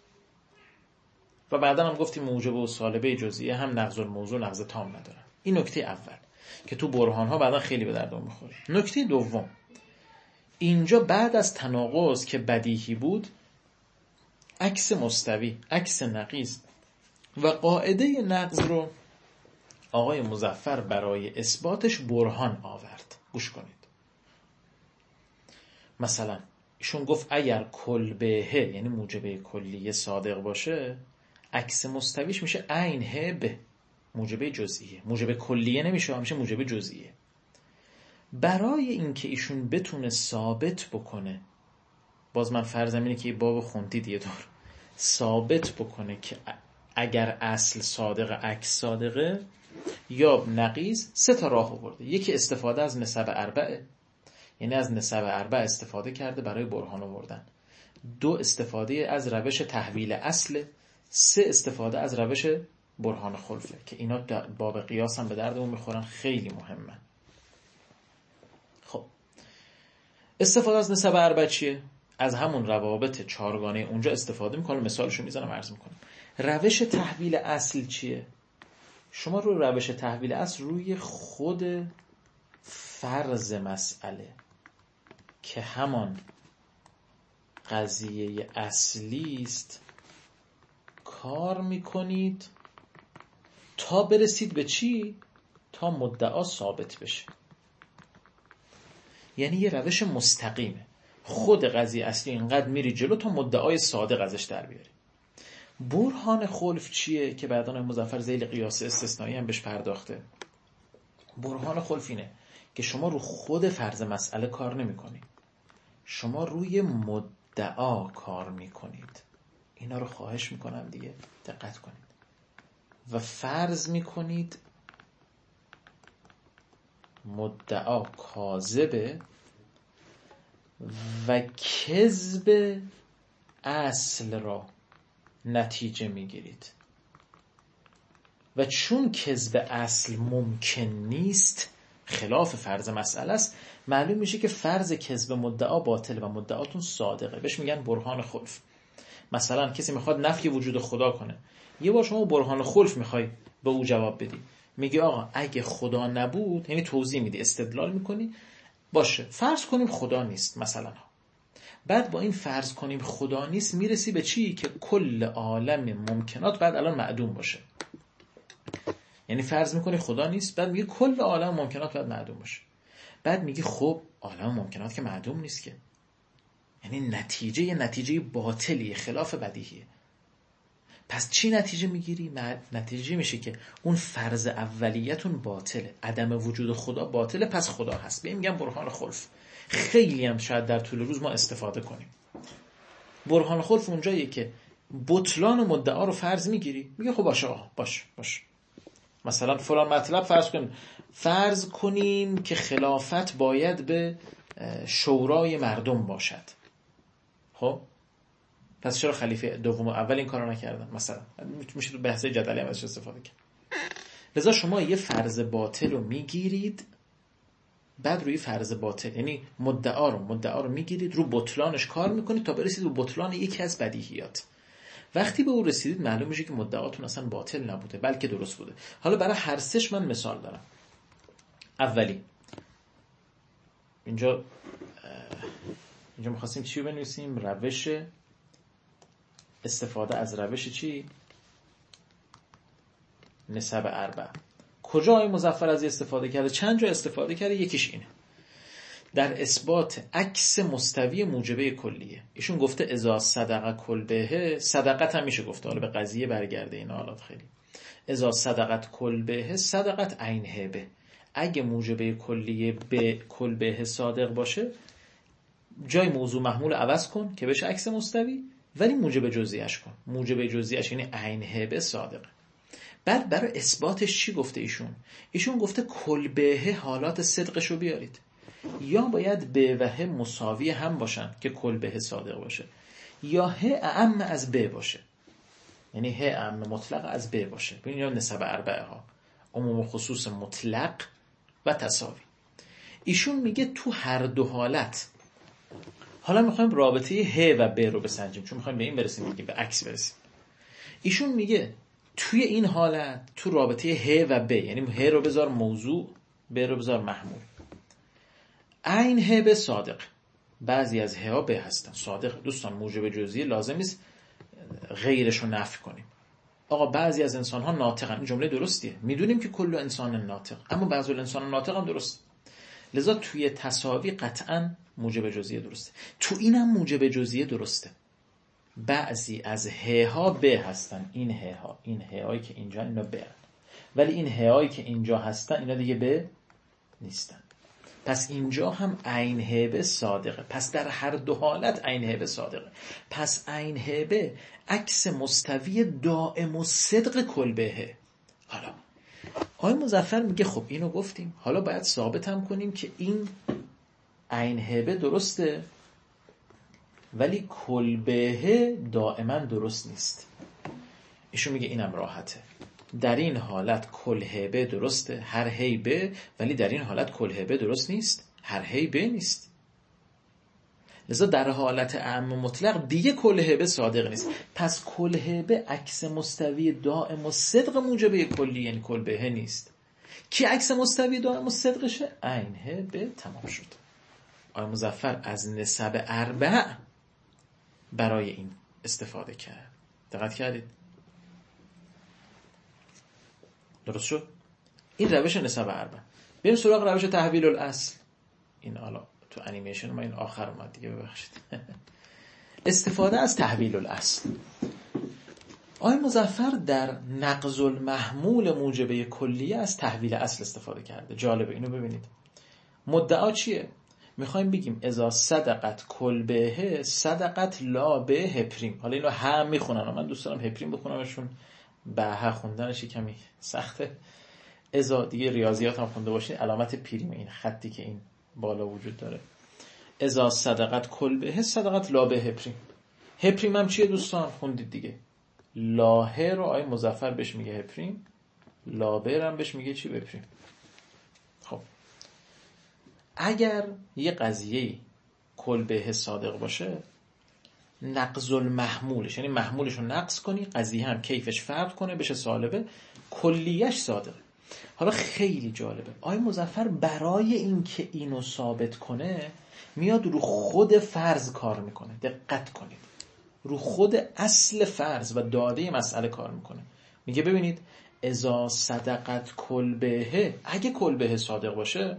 و بعدا هم گفتیم موجب و سالبه جزئیه هم نقض الموضوع نقض تام ندارن. این نکته اول که تو برهان ها بعدا خیلی به دردمون میخوره. نکته دوم، اینجا بعد از تناقض که بدیهی بود، عکس مستوی، عکس نقیض و قاعده نقض رو آقای مظفر برای اثباتش برهان آورد. گوش کنید. مثلا ایشون گفت اگر کلبه یعنی موجبه کلیه صادق باشه، عکس مستویش میشه عین ه به موجبه جزئیه. موجبه کلیه نمیشه، همیشه موجبه جزئیه. برای اینکه ایشون بتونه ثابت بکنه، باز من فرضم اینه که این باب خوندید یه دور، ثابت بکنه که اگر اصل صادقه عکس صادقه یا نقیض، سه تا راه آورده. یکی استفاده از نسب اربعه، یعنی از نسب اربع استفاده کرده برای برهان آوردن. دو استفاده از روش تحویل اصل. سه استفاده از روش برهان خلفه که اینا باب قیاس هم به دردمون میخورن، خیلی مهمه. خب استفاده از نسب اربع چیه؟ از همون روابط چهارگانه اونجا استفاده میکنم، مثالشو میزنم عرض میکنم. روش تحویل اصل چیه؟ شما روی روش تحویل اصل روی خود فرض مسئله که همان قضیه اصلی است کار میکنید تا برسید به چی؟ تا مدعا ثابت بشه. یعنی یه روش مستقیمه، خود قضیه اصلی اینقدر میری جلو تا مدعای صادق ازش در بیاری. برهان خلف چیه که بعدان مظفر ذیل قیاس استثنایی هم بهش پرداخته؟ برهان خلف اینه که شما رو خود فرض مسئله کار نمی کنید، شما روی مدعا کار می کنید. اینا رو خواهش می کنم دیگه دقت کنید. و فرض می کنید مدعا کاذبه و کذب اصل را نتیجه می گیرید. و چون کذب اصل ممکن نیست، خلاف فرض مسئله است، معلوم میشه که فرض کذب مدعا باطل و مدعاتون صادقه. بهش میگن برهان خلف. مثلا کسی میخواد نفی وجود خدا کنه، یه بار شما برهان خلف میخوای به او جواب بدی، میگی آقا اگه خدا نبود، یعنی توضیح میدی، استدلال میکنی، باشه فرض کنیم خدا نیست مثلا. بعد با این فرض کنیم خدا نیست میرسی به چی؟ که کل عالم ممکنات بعد الان معدوم باشه. یعنی فرض میکنی خدا نیست، بعد میگی کل عالم ممکنات بعد معدوم باشه. بعد میگی خب عالم ممکنات که معدوم نیست که، یعنی نتیجه یه نتیجه باطلیه، خلاف بدیهیه. پس چی نتیجه میگیری؟ نتیجه میشه که اون فرض اولیتون باطله، عدم وجود خدا باطله، پس خدا هست. بهم میگم برهان خلف. خیلی هم شاید در طول روز ما استفاده کنیم. برهان خلف اونجاییه که بطلان مدعا رو فرض میگیری، میگه خب باشه آه باش باش مثلا فلان مطلب فرض کنیم فرض کنیم که خلافت باید به شورای مردم باشد. خب پس چرا خلیفه دوم و اول این کارو نکردن؟ مثلا میشه تو بحث جدلی هم ازش استفاده کرد. لذا شما یه فرض باطل رو میگیرید، بعد روی فرض باطل، یعنی مدعا رو مدعا رو میگیرید، رو بطلانش کار میکنید تا برسید به بطلان یکی از بدیهیات. وقتی به او رسیدید معلوم میشه که مدعاتون اصلا باطل نبوده بلکه درست بوده. حالا برای هر سش من مثال دارم. اولی اینجا اینجا می‌خواستیم چی رو بنویسیم؟ روش استفاده از روش چی؟ نسب اربع. کجا آقای مظفر از استفاده کرده؟ چند جا استفاده کرده. یکیش اینه، در اثبات عکس مستوی موجبه کلیه. ایشون گفته اذا صدق کلبه، صدقت هم میشه گفته، حالا به قضیه برگرده این حالات خیلی. اذا صدقت کلبه صدقت عین هبه. اگه موجبه کلیه به کلبه صادق باشه، جای موضوع محمول عوض کن که بشه عکس مستوی، ولی موجب جزئیش کن. موجب جزئیش یعنی عین هبه صادقه. بعد برای اثباتش چی گفته ایشون؟ ایشون گفته کلبه حالات صدقشو بیارید. یا باید به و ه مساوی هم باشن که کلبه صادق باشه، یا ه اعم از ب باشه، یعنی ه اعم مطلق از ب باشه. ببین یا نسب اربعه ها، عموم و خصوص مطلق و تساوی. ایشون میگه تو هر دو حالت. حالا میخوایم رابطه ه و ب رو بسنجیم، چون میخوایم به این برسیم دیگه، به عکس برسیم. ایشون میگه توی این حالت، تو رابطه ه و ب، یعنی ه رو بذار موضوع، ب رو بذار محمول، عین ه به صادق. بعضی از ه ها به هستن صادق. دوستان موجب جزئی لازم نیست غیرش رو نفی کنیم. آقا بعضی از انسان ها ناطقن، این جمله درستیه، میدونیم که کل انسان ناطق، اما بعضی انسان ناطق هم درست. لذا توی تساوی قطعا موجب جزئی درسته، تو اینم موجب جزئی درسته. بعضی از ه ها به هستن، این ه ها، این ه هایی که اینجا اینا به، ولی این ه هایی که اینجا هستن اینا دیگه به نیستن. پس اینجا هم عین هبه صادقه. پس در هر دو حالت عین هبه صادقه. پس عین هبه عکس مستوی دائم و صدق کلبهه. حالا آقای مظفر میگه خب اینو گفتیم، حالا باید ثابت هم کنیم که این عین هبه درسته ولی کلبهه دائما درست نیست. ایشون میگه اینم راحته. در این حالت کل هبه درسته، هر هیبه، ولی در این حالت کل هبه درست نیست، هر هیبه نیست. لذا در حالت اعم مطلق دیگه کل هبه صادق نیست. پس کل هبه عکس مستوی دائم و صدق موجبه کلی، یعنی کل بهه نیست. کی عکس مستوی دائم و صدقشه؟ عین هبه. تمام شد. آقای مظفر از نسب اربع برای این استفاده کرد. دقت کردید؟ درست شد؟ این روش نسب اربع. بریم سراغ روش تحویل الاصل. این حالا تو انیمیشن ما این آخر اومد دیگه، ببخشید. استفاده از تحویل الاصل. آقای مظفر در نقض المحمول موجبه کلیه از تحویل اصل استفاده کرده. جالبه، اینو ببینید. مدعا چیه؟ میخوایم بگیم اذا صدقت کلبهه صدقت لا به هپریم. حالا اینو هم میخونن، من دوست دارم هپریم بخونمشون، به خوندنش کمی سخته. اذا دیگه ریاضیات هم خونده باشین، علامت پریم، این خطی که این بالا وجود داره. اذا صدقت کلبهه صدقت لا به هپریم. هپریم هم چیه دوستان؟ خوندید دیگه. لاهه رو آقای مظفر بهش میگه هپریم، لابه هم بهش میگه چی؟ بپریم. خب اگر یه قضیه کلبه صادق باشه، نقض المحمولش، یعنی محمولش رو نقض کنی، قضیه هم کیفش فرق کنه بشه سالبه، کلیش صادقه. حالا خیلی جالبه، آقای مظفر برای اینکه اینو ثابت کنه میاد رو خود فرض کار میکنه. دقت کنید، رو خود اصل فرض و داده مسئله کار میکنه. میگه ببینید اذا صدقت کلبهه، اگه کلبهه صادق باشه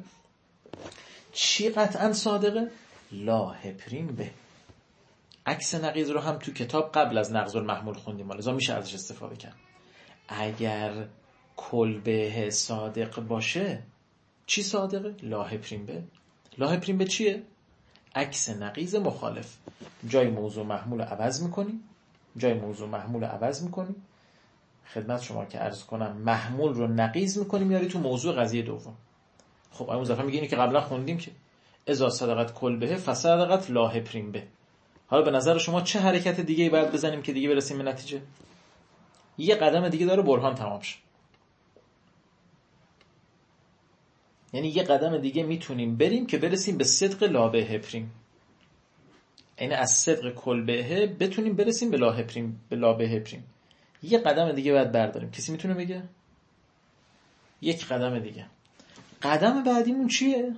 چی قطعا صادقه؟ لا هپریم به. عکس نقیض رو هم تو کتاب قبل از نقض المحمول خوندیم، لذا میشه ازش استفاده کرد. اگر کلبه صادق باشه چی صادقه؟ لا هپریم به. لا هپریم به چیه؟ عکس نقیض مخالف. جای موضوع محمول رو عوض میکنیم، جای موضوع محمول رو عوض میکنیم، خدمت شما که عرض کنم محمول رو نقیض میکنیم میاری تو موضوع قضیه دوم. خب آقای مظفر میگه اینی که قبلا خوندیم که اذا صدقت کلبه فصدقت لا هپریم به. حالا به نظر شما چه حرکت دیگه باید بزنیم که دیگه برسیم به نتیجه؟ یه قدم دیگه داره برهان تمام شه. یعنی یه قدم دیگه میتونیم بریم که برسیم به صدق لا به هپریم. یعنی از صدق کلبه بتونیم برسیم به لا هپریم، به لا به هپریم. یه قدم دیگه باید برداریم. کسی میتونه بگه؟ یک قدم دیگه. قدم بعدیمون چیه؟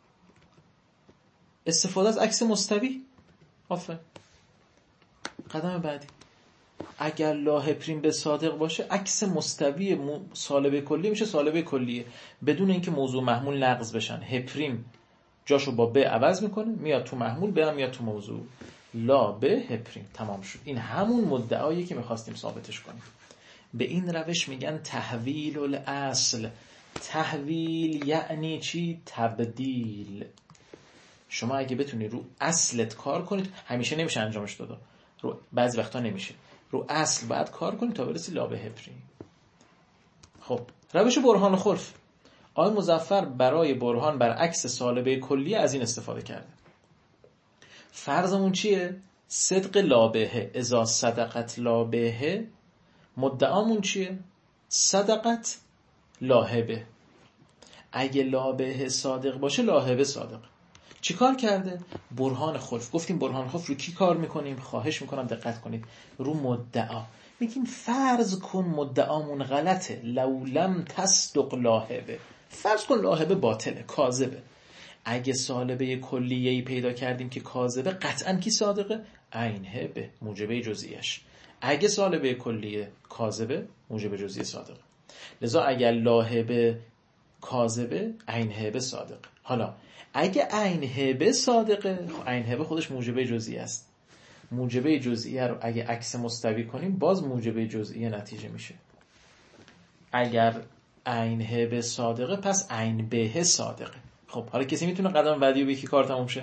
استفاده از عکس مستوی. آفرین. قدم بعدی اگر لا هپریم به صادق باشه، عکس مستوی سالبه کلی میشه سالبه کلیه بدون اینکه موضوع محمول نقض بشن. هپریم جاشو با به عوض میکنه، میاد تو محمول، به هم میاد تو موضوع. لا به هپریم. تمام شد. این همون مدعایی که میخواستیم ثابتش کنیم. به این روش میگن تحویل الاصل. تحویل یعنی چی؟ تبدیل. شما اگه بتونی رو اصلت کار کنید، همیشه نمیشه انجامش داده، رو بعضی وقتا نمیشه، رو اصل باید کار کنید تا برسی لا به هپریم. خب روش برهان خلف. آقای مظفر برای برهان بر عکس سالبه کلی از این استفاده کرده. فرضمون چیه؟ صدق لابهه. اذا صدقت لابهه. مدعامون چیه؟ صدقت لاهبه. اگه لابهه صادق باشه لاهبه صادق. چی کار کرده؟ برهان خلف. گفتیم برهان خلف رو کی کار میکنیم؟ خواهش میکنم دقت کنید، رو مدعا. میگیم فرض کن مدعامون غلطه، لو لم تصدق لاهبه. فرض کن لاهبه باطله، کاذبه. اگه سالبه کلیه‌ای پیدا کردیم که کاذبه، قطعاً کی صادقه؟ عین هبه، موجبه جزئیش. اگه سالبه کلیه کاذبه، موجبه جزئی صادقه. لذا اگر لاهبه کاذبه، عین هبه صادقه. حالا اگه عین هبه صادقه، عین هبه خودش موجبه جزئی است. موجبه جزئیه رو اگه عکس مستوی کنیم، باز موجبه جزئیه نتیجه میشه. اگر عین هبه صادقه، پس عین به صادقه. خب حالا کسی میتونه قدم بعدی رو به یکی کار تموم شه؟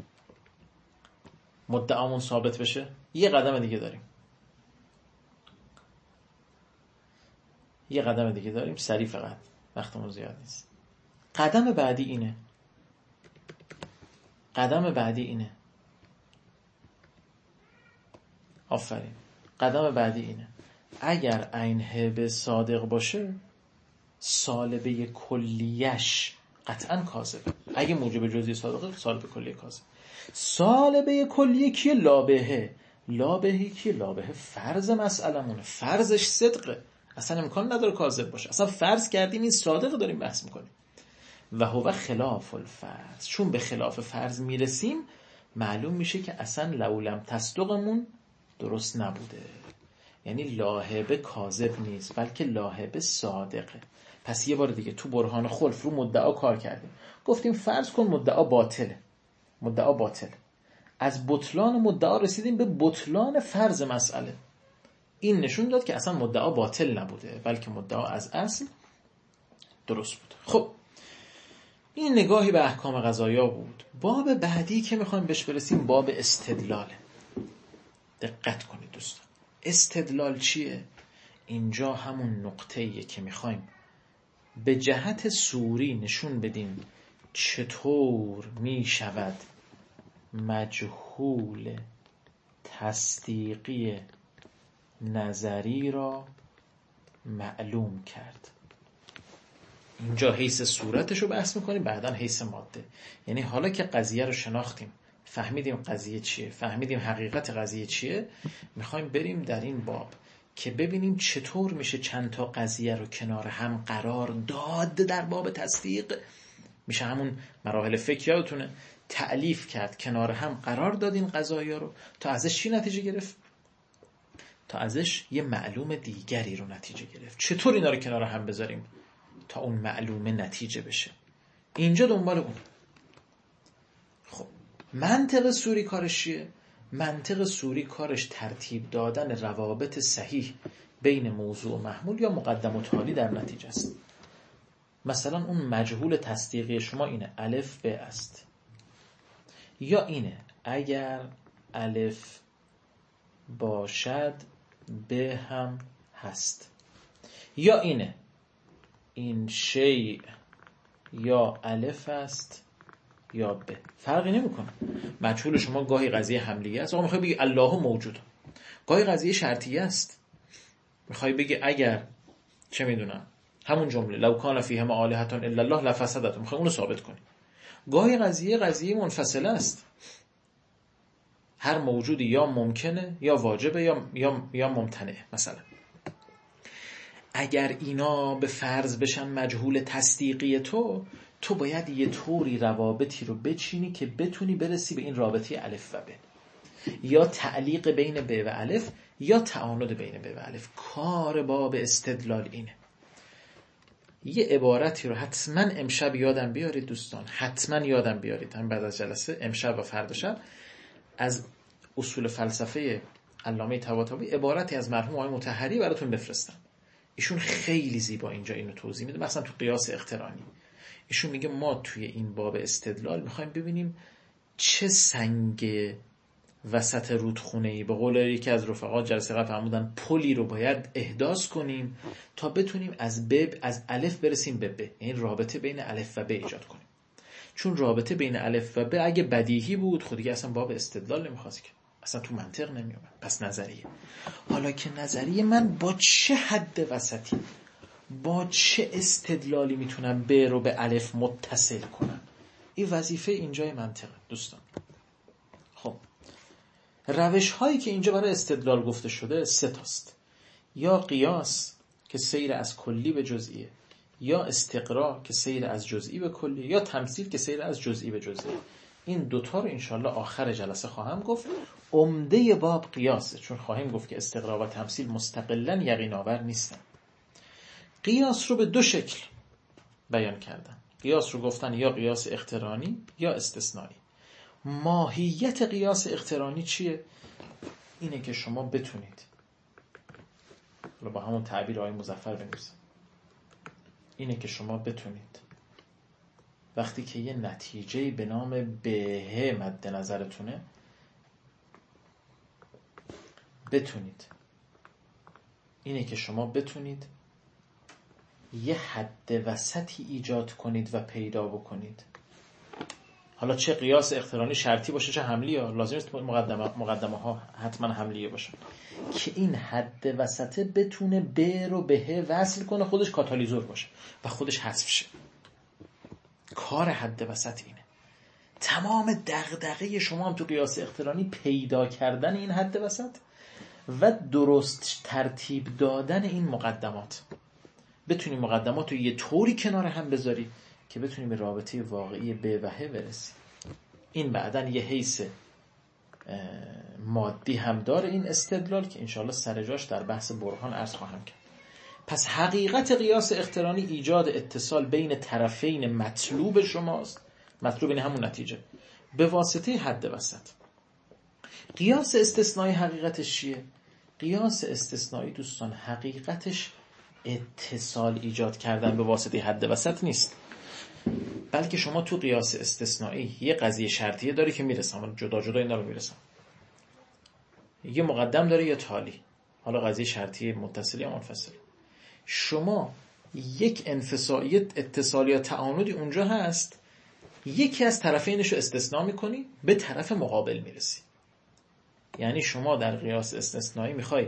مدعامون ثابت بشه؟ یه قدم دیگه داریم. یه قدم دیگه داریم سریع، فقط وقتمون زیاد نیست. قدم بعدی اینه. قدم بعدی اینه. آفرین. قدم بعدی اینه. اگر عین هبه صادق باشه، سالبه کلیش قطعا کاذبه. اگه موجب جزئی صادقه، سالبه کلیه کاذب. سالبه کلیه کیه؟ لابهه. لابهه کیه؟ لابهه فرض مسئلمونه، فرضش صدقه، اصلا امکان نداره کاذب باشه. اصلا فرض کردیم این صادقه، داریم بحث میکنیم. و هو خلاف الفرض. چون به خلاف فرض میرسیم، معلوم میشه که اصلا لولم تصدقمون درست نبوده. یعنی لاهبه کاذب نیست، بلکه لاهبه صادقه. پس یه بار دیگه تو برهان خلف رو مدعا کار کردیم. گفتیم فرض کن مدعا باطله. مدعا باطله. از بطلان مدعا رسیدیم به بطلان فرض مسئله. این نشون داد که اصلا مدعا باطل نبوده، بلکه مدعا از اصل درست بوده. خب این نگاهی به احکام قضایا بود. باب بعدی که میخوایم بهش برسیم باب استدلاله. دقت کنید دوستان. استدلال چیه؟ اینجا همون نقطه‌ایه که میخوایم به جهت صوری نشون بدیم چطور میشود مجهول تصدیقی نظری را معلوم کرد. اینجا حیث صورتش رو بحث میکنیم، بعداً حیث ماده. یعنی حالا که قضیه رو شناختیم، فهمیدیم قضیه چیه، فهمیدیم حقیقت قضیه چیه، میخوایم بریم در این باب که ببینیم چطور میشه چند تا قضیه رو کنار هم قرار داد در باب تصدیق. میشه همون مراحل فکر یادتونه، تألیف کرد، کنار هم قرار داد این قضایا رو، تا ازش چی نتیجه گرفت؟ تا ازش یه معلوم دیگری رو نتیجه گرفت. چطور اینا رو کنار هم بذاریم تا اون معلومه نتیجه بشه؟ اینجا دنبال اون. خب منطق سوری کارش چیه؟ منطق سوری کارش ترتیب دادن روابط صحیح بین موضوع و محمول یا مقدم و تالی در نتیجه است. مثلا اون مجهول تصدیقی شما اینه الف ب است، یا اینه اگر الف باشد ب هم هست، یا اینه این شیء یا الف است یا ب. فرقی نمیکنه. مجهول شما گاهی قضیه حملیه است، آقا میخوای بگی الله موجود، گاهی قضیه شرطیه است، میخوای بگی اگر چه میدونم همون جمله لو کان فیهما آلهة الا الله لفسدت، میخوای اونو ثابت کنی. گاهی قضیه قضیه منفصله است، هر موجودی یا ممکنه یا واجبه یا یا یا ممتنعه. مثلا اگر اینا به فرض بشن مجهول تصدیقی تو، تو باید یه طوری روابطی رو بچینی که بتونی برسی به این رابطه الف و ب، یا تعلیق بین ب و الف یا تعاند بین ب و الف. کار باب استدلال اینه. یه عبارتی رو حتما امشب یادم بیارید دوستان، حتما یادم بیارید، هم بعد از جلسه امشب و فردا شب، از اصول فلسفه علامه طباطبایی عبارتی از مرحوم آقای مطهری براتون بفرستم. ایشون خیلی زیبا اینجا اینو توضیح میده، مثلا تو قیاس اقترانی ایشون میگه ما توی این باب استدلال میخوایم ببینیم چه سنگ وسط رودخونه‌ای، به قول یکی از رفقا جلسه قبل فرمودن، پلی رو باید احداث کنیم تا بتونیم از ب از الف برسیم به ب، یعنی رابطه بین الف و ب ایجاد کنیم. چون رابطه بین الف و ب اگه بدیهی بود، خود دیگه اصلا باب استدلال نمیخواست که، اصلا تو منطق نمیومد. پس نظریه. حالا که نظریه، من با چه حد وسطی، با چه استدلالی میتونم ب رو به الف متصل کنم؟ این وظیفه اینجای منطقه دوستان. خب روش هایی که اینجا برای استدلال گفته شده سه تاست. یا قیاس که سیر از کلی به جزئیه، یا استقرا که سیر از جزئی به کلی، یا تمثیل که سیر از جزئی به جزئی. این دوتا رو انشالله آخر جلسه خواهم گفت. عمده باب قیاسه، چون خواهیم گفت که استقرا و تمثیل مستقلاً یقین آور نیستن. قیاس رو به دو شکل بیان کردن. قیاس رو گفتن یا قیاس اقترانی یا استثنایی. ماهیت قیاس اقترانی چیه؟ اینه که شما بتونید، حالا با همون تعبیر آقای مظفر بنویسم، اینه که شما بتونید وقتی که یه نتیجه به نام به مد نظرتونه، بتونید اینه که شما بتونید یه حد وسطی ایجاد کنید و پیدا بکنید. حالا چه قیاس اقترانی شرطی باشه چه حملی ها، لازم است مقدمه, مقدمه ها حتما حملیه باشه که این حد وسطه بتونه به رو به وصل کنه، خودش کاتالیزور باشه و خودش حذف شه. کار حد وسط اینه. تمام دغدغه شما هم تو قیاس اقترانی پیدا کردن این حد وسط و درست ترتیب دادن این مقدمات. بتونی مقدمات رو یه طوری کنار هم بذاری که بتونی به رابطه واقعی به و ه برسی. این بعدن یه حیث مادی هم داره این استدلال که انشاءالله سر جاش در بحث برهان عرض خواهم کرد. پس حقیقت قیاس اقترانی ایجاد اتصال بین طرفین مطلوب شماست، مطلوب این همون نتیجه، به واسطه حد وسط. قیاس استثنایی حقیقتش چیه؟ قیاس استثنایی دوستان حقیقتش اتصال ایجاد کردن به واسطه حد وسط نیست، بلکه شما تو قیاس استثنایی یه قضیه شرطیه داری که میرسم، جدا جدا اینا رو میرسم، یه مقدم داره یا تالی، حالا قضیه شرطی متصل یا منفصل. شما یک انفصالیت اتصال یا تعاندی اونجا هست، یکی از طرفینش رو استثناء میکنی، به طرف مقابل میرسی. یعنی شما در قیاس استثنایی میخوای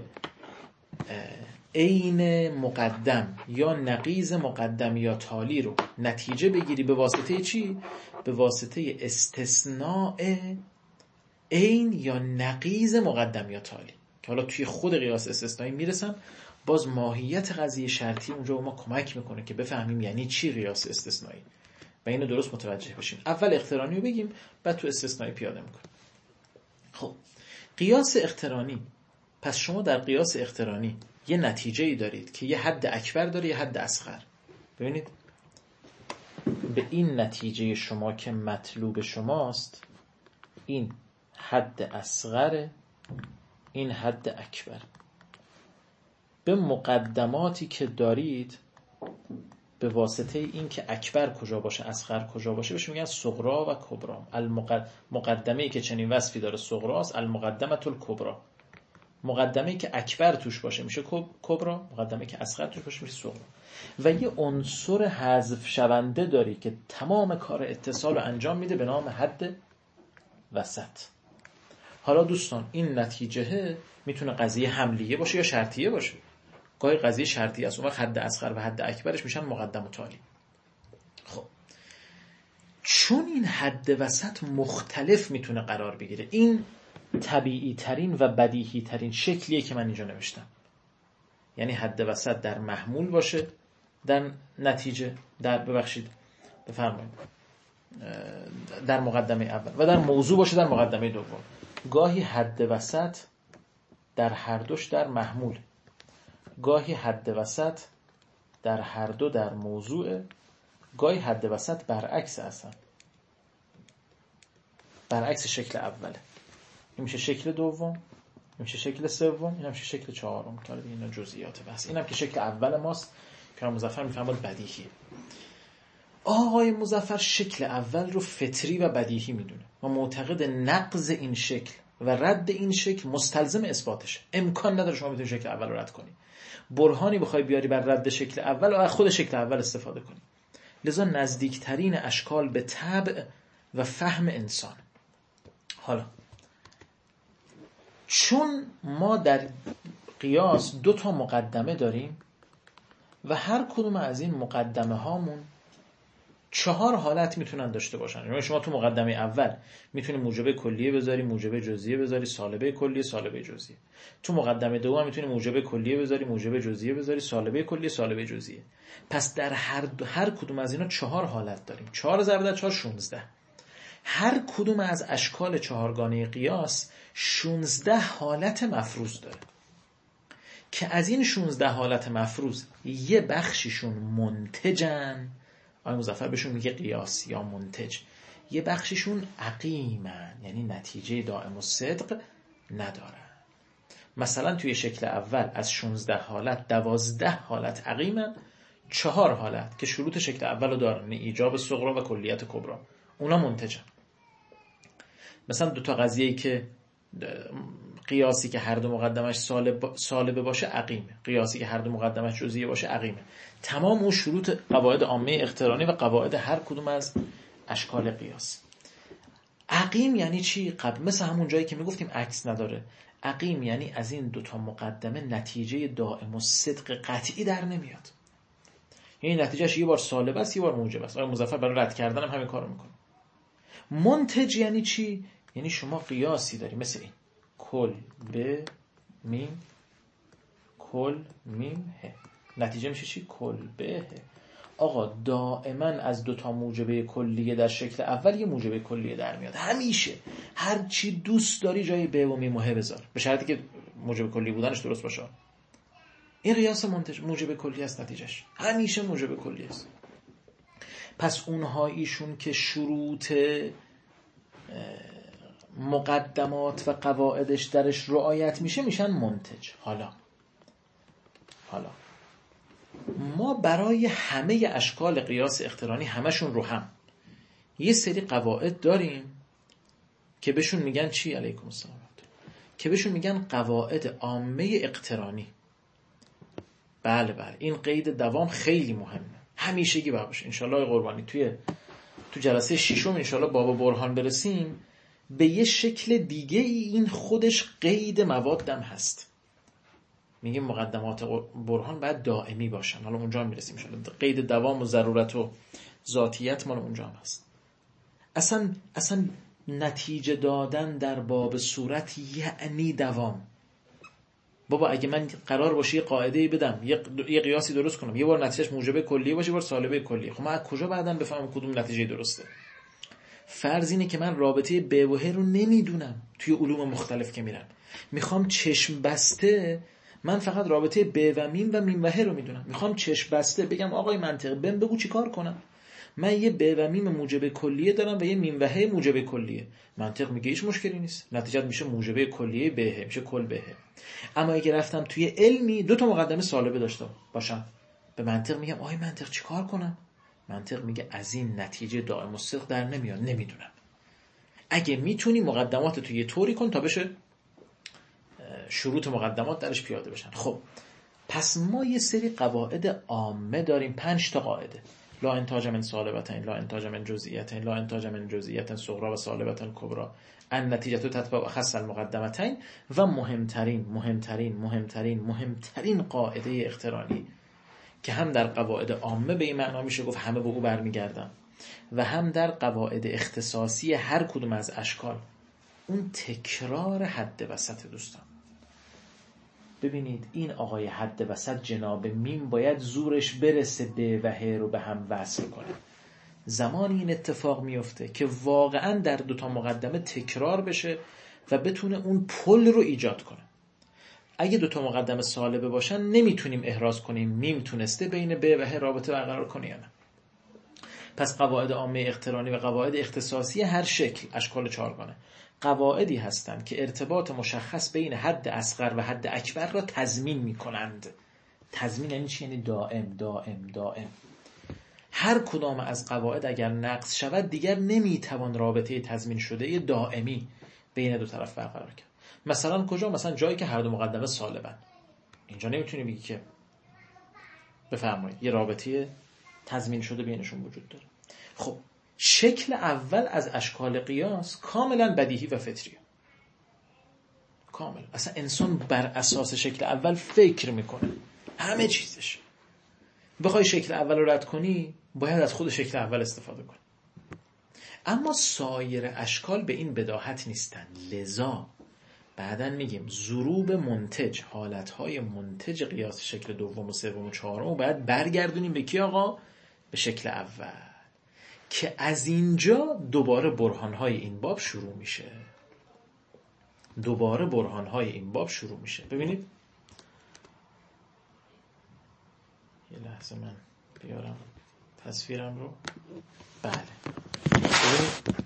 عین مقدم یا نقیض مقدم یا تالی رو نتیجه بگیری به واسطه چی؟ به واسطه استثناء عین یا نقیض مقدم یا تالی، که حالا توی خود قیاس استثنایی میرسم. باز ماهیت قضیه شرطی اونجا به ما کمک میکنه که بفهمیم یعنی چی قیاس استثنایی و اینو درست متوجه بشیم. اول اقترانی رو بگیم، بعد تو استثنایی پیاده میکنیم. خب قیاس اقترانی، پس شما در قیاس اقترانی یه نتیجه‌ای دارید که یه حد اکبر داره یه حد اصغر. ببینید به این نتیجه شما که مطلوب شماست، این حد اصغر، این حد اکبر، به مقدماتی که دارید به واسطه این که اکبر کجا باشه اصغر کجا باشه بهش میگن صغرا و کبرا. المقدمه‌ای که چنین وصفی داره صغراست، المقدمه الکبرا. مقدمه‌ای که اکبر توش باشه میشه کبرا، مقدمه‌ای که اصغر توش باشه میشه صغرا. و یه عنصر حذف شونده داری که تمام کار اتصال رو انجام میده به نام حد وسط. حالا دوستان این نتیجه میتونه قضیه حملیه باشه یا شرطیه باشه. گاهی قضیه شرطیه است، اون وقت حد اصغر و حد اکبرش میشن مقدم و تالی. خب چون این حد وسط مختلف میتونه قرار بگیره، این طبیعی ترین و بدیهی ترین شکلیه که من اینجا نوشتم. یعنی حد وسط در محمول باشه در نتیجه، در ببخشید بفرمایید در مقدمه اول، و در موضوع باشه در مقدمه دوم. گاهی حد وسط در هر دوش در محمول، گاهی حد وسط در هر دو در موضوع، گاهی حد وسط برعکس اصلا، برعکس شکل اوله. این میشه شکل دوم، این میشه شکل سوم، این میشه شکل چهارم. تا اینا جزئیات بس. اینم که شکل اول ماست که مظفر میفهمه بدیهی. آقای مظفر شکل اول رو فطری و بدیهی میدونه و معتقد نقض این شکل و رد این شکل مستلزم اثباتشه. امکان نداره شما بتونید شکل اول رو رد کنی. برهانی بخوای بیاری بر رد شکل اول و از خود شکل اول استفاده کنی. لذا نزدیکترین اشکال به طبع و فهم انسان. حالا چون ما در قیاس دو تا مقدمه داریم و هر کدوم از این مقدمه هامون چهار حالت میتونن داشته باشن. یعنی شما تو مقدمه اول میتونی موجبه کلیه بذاری، موجبه جزئیه بذاری، سالبه کلیه، سالبه جزئیه. تو مقدمه دوم میتونی موجبه کلیه بذاری، موجبه جزئیه بذاری، سالبه کلیه، سالبه جزئیه. پس در هر هر کدوم از اینا چهار حالت داریم. چهار ضرب در چهار شانزده. هر کدوم از اشکال چهارگانه قیاس شانزده حالت مفروض داره که از این شانزده حالت مفروض یه بخشیشون منتجن. آقای مظفر بهشون میگه قیاس یا منتج. یه بخشیشون عقیمن، یعنی نتیجه دائم و صدق ندارن. مثلا توی شکل اول از شانزده حالت دوازده حالت عقیمن چهار حالت که شروط شکل اول رو دارن، ایجاب صغرا و کلیت کبرا، اونا منتجن. مثلا دو تا قضیه‌ای که قیاسی که هر دو مقدمش سالب سالبه باشه عقیمه، قیاسی که هر دو مقدمش جزئیه باشه عقیمه. تمام اون شروط قواعد عامه اقترانی و قواعد هر کدوم از اشکال قیاس. عقیم یعنی چی؟ قبل مثل همون جایی که میگفتیم عکس نداره. عقیم یعنی از این دو تا مقدمه نتیجه دائم و صدق قطعی در نمیاد. یعنی نتیجهش یه بار سالب است یه بار موجب است. آقای مظفر برای رد کردن هم همین کارو میکنه. منتج یعنی چی؟ یعنی شما قیاسی داری مثل این کل به میم کل میم ه، نتیجه میشه چی؟ کل به ه. آقا دائما از دو تا موجبه کلیه در شکل اول یه موجبه کلیه در میاد. همیشه هر چی دوست داری جای به و میم و ه بذار، به شرطی که موجب کلی بودنش درست باشه. این قیاس منتج موجب کلی است، نتیجهش همیشه موجب کلی است. پس اونها ایشون که شروط مقدمات و قواعدش درش رعایت میشه میشن منتج. حالا حالا ما برای همه اشکال قیاس اقترانی همشون رو هم یه سری قواعد داریم که بهشون میگن چی؟ علیکم السلام. که بهشون میگن قواعد عامه اقترانی. بله بله، این قید دوام خیلی مهمه، همیشگی باشه. انشالله قربانی توی تو جلسه ششم انشالله باب برهان برسیم به یه شکل دیگه این خودش قید موادم هست. میگیم مقدمات برهان باید دائمی باشن. حالا اونجا هم میرسیم انشالله. قید دوام و ضرورت و ذاتیت مال اونجا هم هست. اصلا اصلا نتیجه دادن در باب صورت یعنی دوام. بابا اگه من قرار باشه یه قاعده‌ای بدم، یه یه قیاسی درست کنم، یه بار نتیجهش موجب کلیه باشه، یه بار سالبه کلیه، خب من از کجا بعداً بفهمم کدوم نتیجه درسته؟ فرض اینه که من رابطه ب و ه رو نمیدونم. توی علوم مختلف که میرم میخوام چشم بسته، من فقط رابطه ب و میم و میم و ه رو میدونم. میخوام چشم بسته بگم آقای منطق بهم بگو چی کار کنم. من یه ب و میم موجب کلیه دارم و یه میم و ه موجب کلیه. منطق میگه هیچ مشکلی نیست، نتیجه میشه موجب کلیه ب ه، میشه کل ب ه. اما اگه رفتم توی علمی دو تا مقدمه سالبه داشته باشم، به منطق میگم آقای منطق چی کار کنم؟ منطق میگه از این نتیجه دائم و صدق در نمیاد، نمیدونم. اگه میتونی مقدمات تو یه طوری کن تا بشه شروط مقدمات درش پیاده بشن. خب پس ما یه سری قواعد عامه داریم، پنج تا قاعده. لا انتاج من سالبتین، لا انتاج من جزئیتین، لا انتاج من جزئیت صغرا و سالبتن کبرا، ان نتیجه تتبع اخص المقدمتین، و مهمترین مهمترین مهمترین مهمترین قاعده اقترانی که هم در قواعد عامه به این معنا میشه گفت همه به او برمیگردن و هم در قواعد اختصاصی هر کدوم از اشکال، اون تکرار حد وسط. دوستان ببینید این آقای حد وسط جناب میم باید زورش برسه به و ه رو به هم وصل کنه. زمانی این اتفاق میفته که واقعا در دوتا مقدمه تکرار بشه و بتونه اون پل رو ایجاد کنه. اگه دوتا مقدمه سالبه باشن نمیتونیم احراز کنیم میم تونسته بین ب و ه رابطه برقرار کنه یا نه. پس قواعد عامه اقترانی و قواعد اختصاصی هر شکل، اشکال چهارگانه، قواعدی هستند که ارتباط مشخص بین حد اصغر و حد اکبر را تضمین میکنند. تضمین یعنی چی؟ یعنی دائم دائم دائم. هر کدام از قواعد اگر نقض شود دیگر نمیتوان رابطه تضمین شده دائمی بین دو طرف برقرار کرد. مثلا کجا؟ مثلا جایی که هر دو مقدمه سالبن، اینجا نمیتونی بگی که بفرمایید یه رابطه تضمین شده بینشون وجود داره. خب شکل اول از اشکال قیاس کاملا بدیهی و فطریه، کامل. اصلا انسان بر اساس شکل اول فکر میکنه، همه چیزش. بخوای شکل اول رو رد کنی باید از خود شکل اول استفاده کنی. اما سایر اشکال به این بداهت نیستن، لذا بعدن میگیم ضروب منتج، حالتهای منتج قیاس شکل دوم و سوم و چهارم باید برگردونیم به کی آقا؟ به شکل اول، که از اینجا دوباره برهانهای این باب شروع میشه. دوباره برهانهای این باب شروع میشه. ببینید یه لحظه من بیارم تصویرم رو. بله ببینید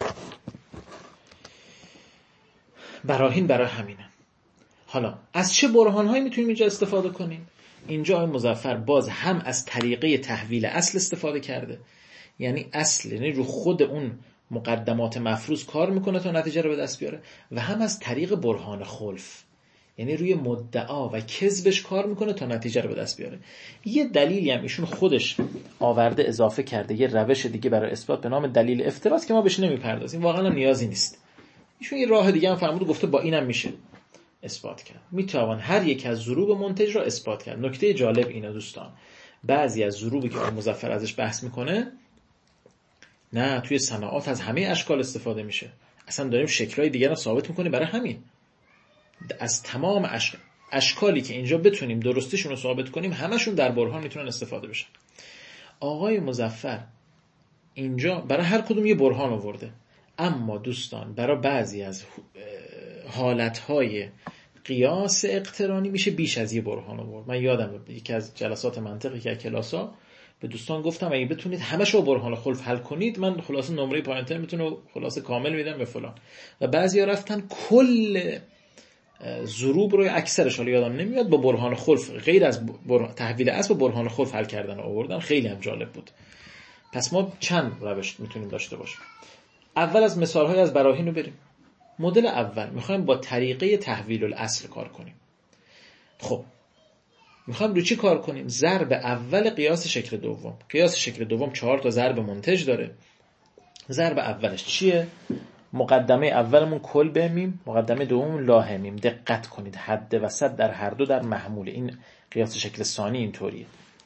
براهین برای همینه. حالا از چه برهانهایی میتونیم اینجا استفاده کنیم؟ اینجا آقای مظفر باز هم از طریقه تحویل اصل استفاده کرده، یعنی اصل، یعنی رو خود اون مقدمات مفروض کار میکنه تا نتیجه رو به دست بیاره، و هم از طریق برهان خلف، یعنی روی مدعا و کذبش کار میکنه تا نتیجه رو به دست بیاره. یه دلیلی هم ایشون خودش آورده اضافه کرده، یه روش دیگه برای اثبات به نام دلیل افتراض که ما بهش نمیپردازیم، واقعا نیازی نیست. ایشون یه راه دیگه هم فرمود، گفته با اینم میشه اثبات کرد، میتوان هر یک از ضروب منتج را اثبات کرد. نکته جالب اینه دوستان، بعضی از ضروبی که مظفر ازش بحث میکنه نه توی صناعات از همه اشکال استفاده میشه، اصلا داریم شکل‌های دیگر رو ثابت میکنیم. برای همین از تمام اش... اشکالی که اینجا بتونیم درستشون رو ثابت کنیم همشون در برهان میتونن استفاده بشن. آقای مظفر اینجا برای هر کدوم یه برهان آورده، اما دوستان برای بعضی از حالتهای قیاس اقترانی میشه بیش از یه برهان آورد. من یادم یکی از جلسات منطقی که کلاسا به دوستان گفتم اگه بتونید همشو برهان خلف حل کنید من خلاصه نمره پایین‌تر میتونه خلاصه کامل میدم به فلان، و بعضیا رفتن کل ضروب رو اکثرش حالا یادم نمیاد با برهان خلف غیر از برهان تحویل اصل با برهان خلف حل کردن آوردن، خیلی هم جالب بود. پس ما چند روش میتونیم داشته باشیم. اول از مثال‌های از براهین رو بریم. مدل اول میخوایم با طریقه تحویل الاصل کار کنیم. خب میخوایم رو چی کار کنیم؟ ضرب اول قیاس شکل دوم. قیاس شکل دوم چهار تا ضرب منتج داره. ضرب اولش چیه؟ مقدمه اولمون کل به میم، مقدمه دوم لاه میم. دقت کنید حد وسط در هر دو در محمول. این قیاس شکل ثانی اینطوریه.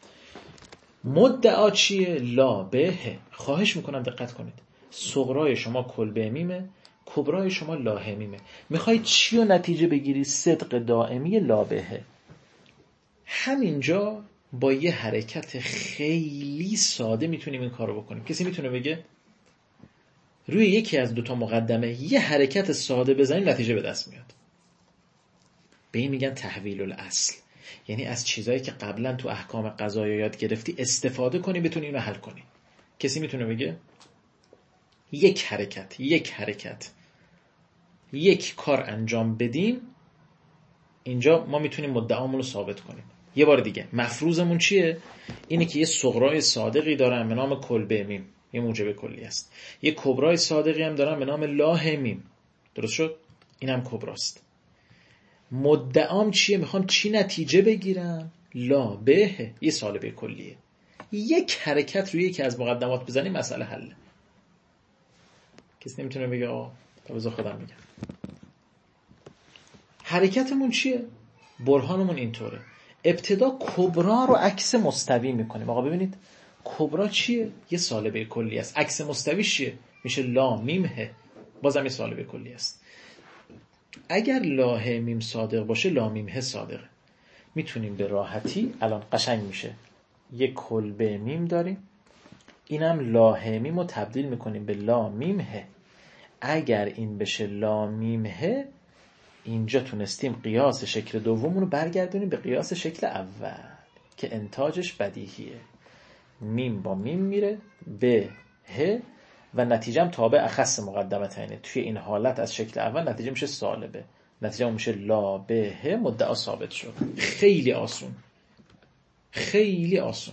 مدعا چیه؟ لا به. خواهش میکنم دقت کنید، صغرای شما کل به میمه، کبرای شما لاه میمه. میخوای چی رو نتیجه بگیری؟ صدق دائمی لا به. همینجا با یه حرکت خیلی ساده میتونیم این کارو بکنیم. کسی میتونه بگه روی یکی از دوتا مقدمه یه حرکت ساده بزنیم نتیجه به دست میاد؟ به این میگن تحویل الاصل، یعنی از چیزایی که قبلا تو احکام قضایی یاد گرفتی استفاده کنی بتونی اینو حل کنی. کسی میتونه بگه یک حرکت یک حرکت یک کار انجام بدیم اینجا ما میتونیم مدعامون رو ثابت کنیم. یه بار دیگه مفروضمون چیه؟ اینه که یه صغرای صادقی دارن به نام کل به میم، یه موجب کلی است. یه کبرای صادقی هم دارن به نام لاه میم. درست شد؟ اینم کبراست. مدعام چیه؟ میخوام چی نتیجه بگیرم؟ لا به، یه سالبه کلیه. یک حرکت روی یکی از مقدمات بزنیم مسئله حله. کسی نمیتونه بگه آه تا بذار خودم میگم. حرکتمون چیه؟ برهانمون اینطوره. ابتدا کبرا رو عکس مستوی میکنیم. آقا ببینید کبرا چیه؟ یه سالبه کلی است. عکس مستوی چیه؟ میشه لا میم ه، بازم یه سالبه کلی است. اگر لا ه میم صادق باشه لا میم ه صادقه. میتونیم به راحتی الان قشنگ میشه یه کل به میم داریم، اینم لا ه میم رو تبدیل میکنیم به لا میم ه. اگر این بشه لا میم ه، اینجا تونستیم قیاس شکل دومون رو برگردونیم به قیاس شکل اول که انتاجش بدیهیه. میم با میم میره به ه و نتیجه هم تابع اخص مقدمتینه. توی این حالت از شکل اول نتیجه میشه سالبه، نتیجه میشه لا به ه، مدعا ثابت شد. خیلی آسون، خیلی آسون.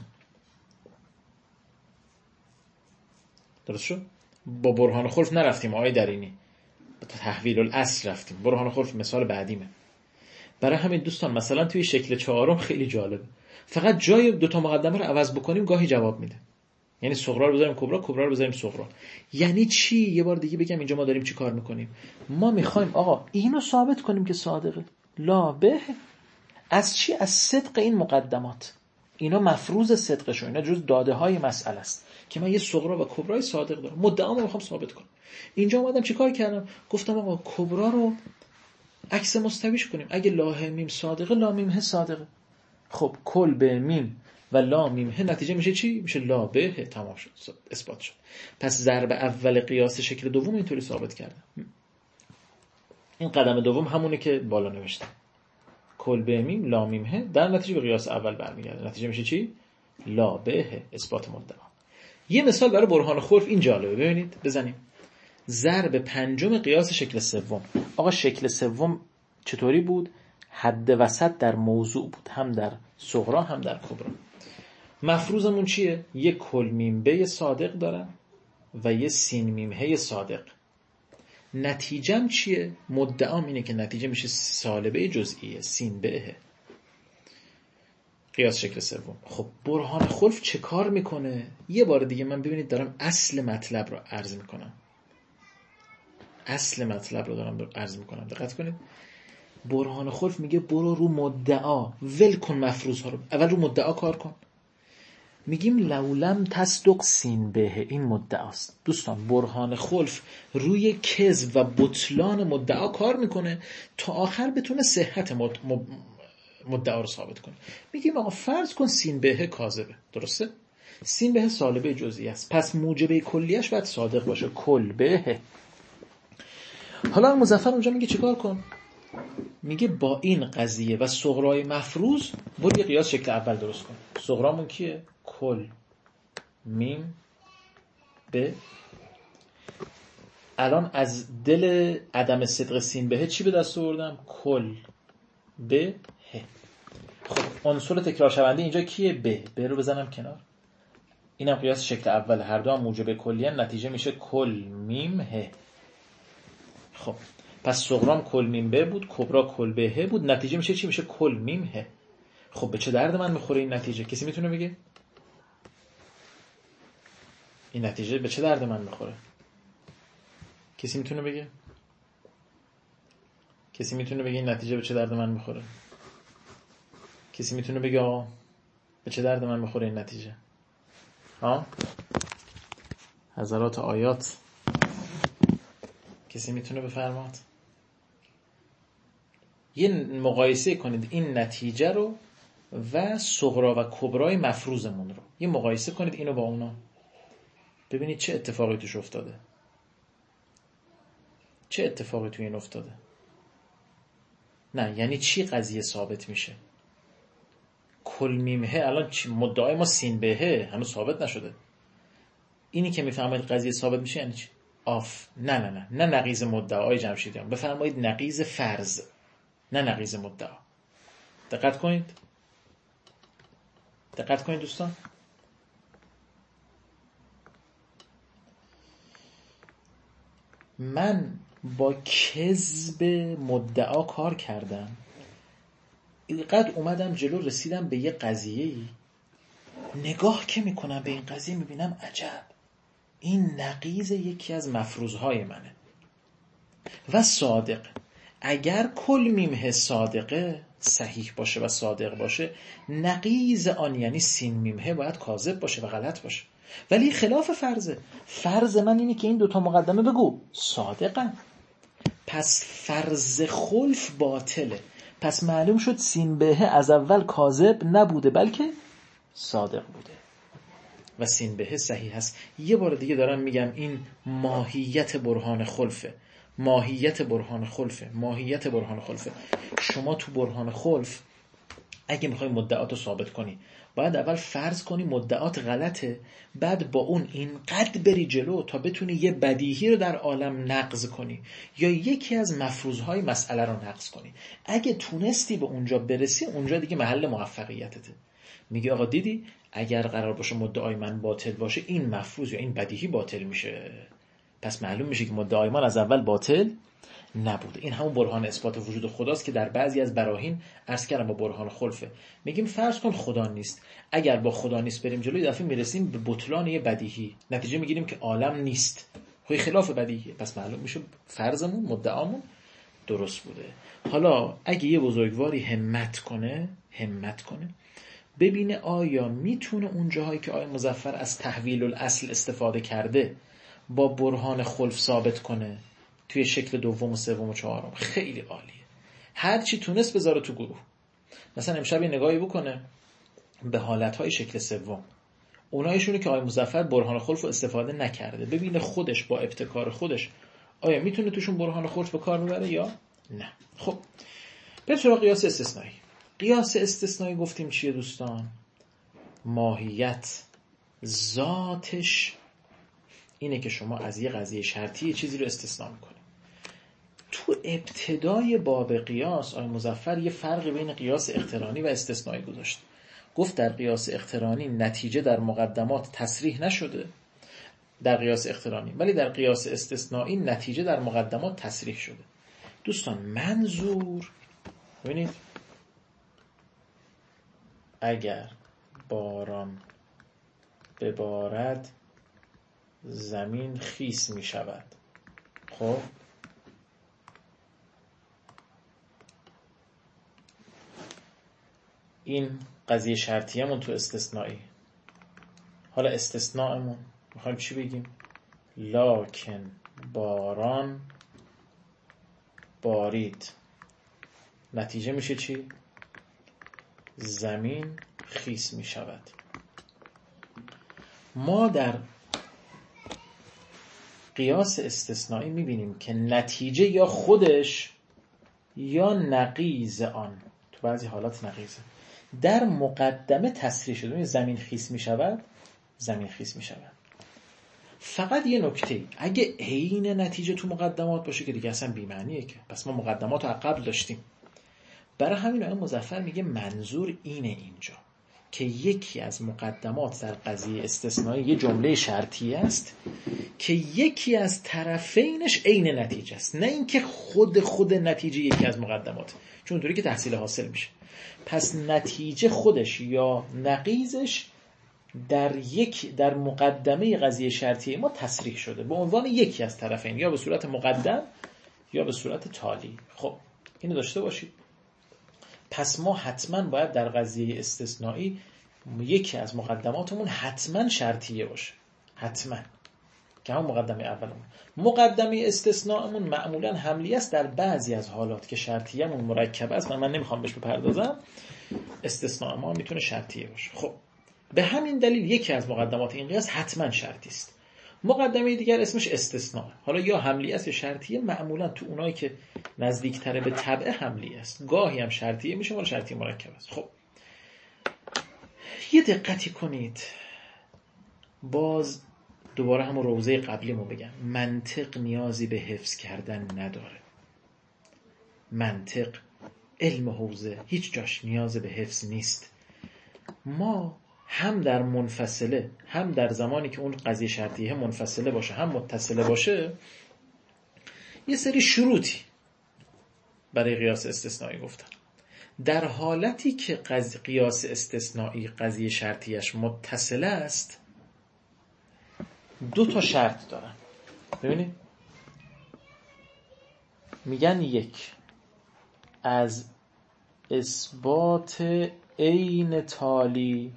درست شد؟ با برهان خلف نرفتیم آقای درینی، با تحویل الاصل رفتیم. برهان خلف مثال بعدیمه. برای همین دوستان مثلا توی شکل چهارم خیلی جالبه، فقط جای دوتا مقدمه رو عوض بکنیم گاهی جواب میده. یعنی صغرا رو بذاریم کبرا، کبرا رو بذاریم صغرا. یعنی چی؟ یه بار دیگه بگم اینجا ما داریم چی کار میکنیم؟ ما میخوایم آقا اینو ثابت کنیم که صادقه. لا به از چی؟ از صدق این مقدمات. اینا مفروض صدقشون، اینا جز داده های مسئله است که من یه صغرا و کبرای صادق دارم، مدعامو میخوام ثابت کنم. اینجا اومدم چیکار کردم؟ گفتم آقا کبرا رو عکس مستویش کنیم. اگه لا ه میم صادقه لا میم ه صادقه. خب کل به میم و لا میم ه نتیجه میشه چی؟ میشه لا به ه. تمام شد، اثبات شد. پس ضرب اول قیاس شکل دوم اینطوری ثابت کردم. این قدم دوم همونه که بالا نوشتم، کل به میم لا میم ه، در نتیجه به قیاس اول برمیگرده. نتیجه میشه چی؟ لا به ه، اثبات مدعا. یه مثال برای برهان خلف این جالبه، ببینید بزنیم. ضرب پنجم قیاس شکل سوم. آقا شکل سوم چطوری بود؟ حد وسط در موضوع بود، هم در صغرا هم در کبرا. مفروضمون چیه؟ یه کل میم به صادق دارم و یه سین میم هی صادق. نتیجم چیه؟ مدعام اینه که نتیجه میشه سالبه جزئیه سین به. قیاس شکل سوم. خب برهان خلف چه کار میکنه؟ یه بار دیگه من ببینید دارم اصل مطلب رو عرض میکنم. اصل مطلب رو دارم عرض میکنم. دقت کنید. برهان خلف میگه برو رو مدعا، ول کن مفروض ها رو، اول رو مدعا کار کن. میگیم لولم تصدق سین به، این مدعاست. دوستان برهان خلف روی کذب و بطلان مدعا کار میکنه تا آخر بتونه صحت مد... مدعا رو ثابت کنه. میگیم آقا فرض کن سین به کاذبه، درسته؟ سین به سالبه جزئی است، پس موجبه کلیش باید صادق باشه، کل به. حالا مظفر اونجا میگه چیکار کن؟ میگه با این قضیه و صغرای مفروض برو یه قیاس شکل اول درست کن. صغرامون کیه؟ کل میم به. الان از دل عدم صدق سین به چی به دست آوردم؟ کل به. خب عنصر تکرار شونده اینجا کیه؟ به. به رو بزنم کنار. اینم قیاس شکل اول، هر دو هم موجب کلی ان، نتیجه میشه کل میم ه. خب پس صغرام کل میم به بود، کبرا کل به ه بود، نتیجه میشه چی؟ میشه کل میم ه. خب به چه درد من میخوره این نتیجه؟ کسی میتونه بگه؟ این نتیجه به چه درد من میخوره؟ کسی میتونه بگه؟ کسی میتونه بگه این نتیجه به چه درد من میخوره؟ کسی میتونه بگه آقا به چه درد من میخوره این نتیجه؟ ها؟ حضرات آیات کسی میتونه بفرماد؟ یه مقایسه کنید این نتیجه رو و صغرا و کبرای مفروضمون رو، یه مقایسه کنید اینو با اونا، ببینید چه اتفاقی توش افتاده. چه اتفاقی توی این افتاده؟ نه یعنی چی قضیه ثابت میشه؟ کل میمه الان مدعای ما سین بهه هنوز ثابت نشده. اینی که میفهمید قضیه ثابت میشه یعنی چی؟ آف. نه نه نه نه نقیض مدعای جمشیدیان، بفرمایید نقیض فرض، نه نقیض مدعا. دقت کنید. دقت کنید دوستان. من با کذب مدعا کار کردم، اینقدر اومدم جلو رسیدم به یه قضیه‌ای، نگاه که میکنم به این قضیه میبینم عجب این نقیض یکی از مفروضهای منه و صادق. اگر کل میمه صادقه صحیح باشه و صادق باشه، نقیض آن یعنی سین میمه باید کاذب باشه و غلط باشه، ولی خلاف فرضه. فرض من اینه که این دوتا مقدمه بگو صادقن، پس فرض خلف باطله. پس معلوم شد سین بهه از اول کاذب نبوده بلکه صادق بوده و سین بهه صحیح هست. یه بار دیگه دارم میگم این ماهیت برهان خلفه. ماهیت برهان خلفه. ماهیت برهان خلفه. شما تو برهان خلف اگه میخوای مدعات رو ثابت کنی باید اول فرض کنی مدعات غلطه، بعد با اون اینقدر بری جلو تا بتونی یه بدیهی رو در عالم نقض کنی یا یکی از مفروضهای مسئله رو نقض کنی. اگه تونستی به اونجا برسی اونجا دیگه محل موفقیتته. میگه آقا دیدی اگر قرار باشه مدعای من باطل باشه این مفروض یا این بدیهی باطل میشه، پس معلوم میشه که مدعای من از اول باطل نبوده. این همون برهان اثبات وجود خداست که در بعضی از براهین عرض کردم با برهان خلفه. میگیم فرض کن خدا نیست، اگر با خدا نیست بریم جلوی دفعه میرسیم به بطلان یه بدیهی، نتیجه میگیریم که عالم نیست، خب خلاف بدیهی، پس معلوم میشه فرضمون مدعامون درست بوده. حالا اگه یه بزرگواری همت کنه همت کنه ببینه آیا میتونه اون جاهایی که آیه مظفر از تحویل الاصل استفاده کرده با برهان خلف ثابت کنه توی شکل دوم و سوم و چهارم. خیلی عالیه. هر چی تونست بذاره تو گروه. مثلا امشب یه نگاهی بکنه به حالتهای شکل سوم، اونایشونه که آیه مظفر برهان خلف رو استفاده نکرده، ببینه خودش با ابتکار خودش آیا میتونه توشون برهان خلف به کار ببره یا نه. خب بریم سراغ قیاس استثنایی. قیاس استثنایی گفتیم چیه دوستان؟ ماهیت ذاتش اینه که شما از یه قضیه شرطی یه چیزی رو استثنا میکنید. تو ابتدای باب قیاس آقای مظفر یه فرقی بین قیاس اقترانی و استثنایی گذاشت. گفت در قیاس اقترانی نتیجه در مقدمات تصریح نشده در قیاس اقترانی، ولی در قیاس استثنایی نتیجه در مقدمات تصریح شده. دوستان منظور ببینید، اگر باران ببارد زمین خیس می شود. خب این قضیه شرطیه‌مون تو استثنایی. حالا استثناءمون میخوایم چی بگیم؟ لاکن باران بارید، نتیجه میشه چی؟ زمین خیس می شود. ما در قیاس استثنایی میبینیم که نتیجه یا خودش یا نقیض آن، تو بعضی حالات نقیضه، در مقدمه تصریح شده. زمین خیس می شود، زمین خیس می شود. فقط یه نکته، اگه عین نتیجه تو مقدمات باشه که دیگه اصلا بی‌معنیه، که پس ما مقدمات رو قبل داشتیم. برای همین آقای مظفر میگه منظور اینه اینجا که یکی از مقدمات در قضیه استثنایی یه جمله شرطی است که یکی از طرفینش عین نتیجه است، نه اینکه خود خود نتیجه یکی از مقدمات، چون اونطوری که تحصیل حاصل میشه. پس نتیجه خودش یا نقیضش در یک در مقدمه قضیه شرطی ما تصریح شده به عنوان یکی از طرفین، یا به صورت مقدم یا به صورت تالی. خب اینو داشته باشید. پس ما حتما باید در قضیه استثنایی یکی از مقدماتمون حتما شرطیه باشه، حتما، که هم مقدمه اولمون. مقدمه استثناءمون معمولا حملی است در بعضی از حالات که شرطیه‌مون مرکب است، من, من نمیخوام بهش بپردازم. استثناء ما میتونه شرطیه باشه. خب به همین دلیل یکی از مقدمات این قیاس حتما شرطی است. مقدمه دیگر اسمش استثناء، حالا یا حملی است یا شرطیه. معمولا تو اونایی که نزدیکتره به طبع حملی است، گاهی هم شرطیه میشه، ولی شرطی مرکب است. خب یه دقتی کنید، باز دوباره همون روزه قبلیمو بگم، منطق نیازی به حفظ کردن نداره. منطق، علم حوزه، هیچ جاش نیاز به حفظ نیست. ما هم در منفصله، هم در زمانی که اون قضیه شرطیه منفصله باشه هم متصله باشه، یه سری شروطی برای قیاس استثنایی گفتن. در حالتی که قیاس استثنایی قضیه شرطیش متصله است، دو تا شرط دارن. ببینید میگن یک، از اثبات عین تالی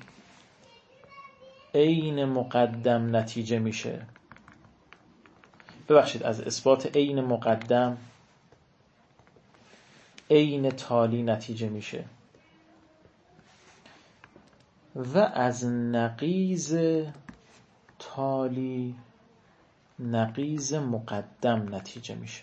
عین مقدم نتیجه میشه. ببخشید، از اثبات عین مقدم عین تالی نتیجه میشه و از نقیض تالی نقیض مقدم نتیجه میشه.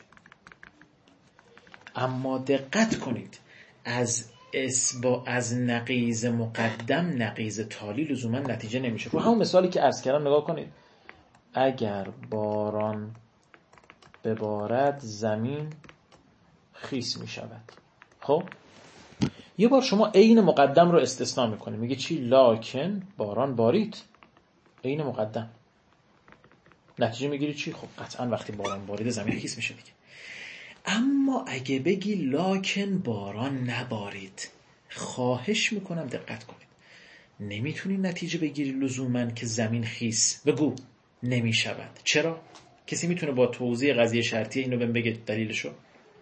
اما دقت کنید، از اسبا از نقیض مقدم نقیض تالی لزوما نتیجه نمیشه. رو همون مثالی که عرض کردم نگاه کنید، اگر باران ببارد زمین خیس میشود. خب یه بار شما عین مقدم رو استثناء میکنی، میگه چی؟ لاکن باران بارید، عین مقدم، نتیجه میگیری چی؟ خب قطعا وقتی باران بارید زمین خیس میشه دیگه. اما اگه بگی لاکن باران نبارید، خواهش میکنم دقت کنید، نمیتونی نتیجه بگیری لزوماً که زمین خیس بگو نمیشود. چرا؟ کسی میتونه با توضیح قضیه شرطی اینو بهم بگه دلیلشو؟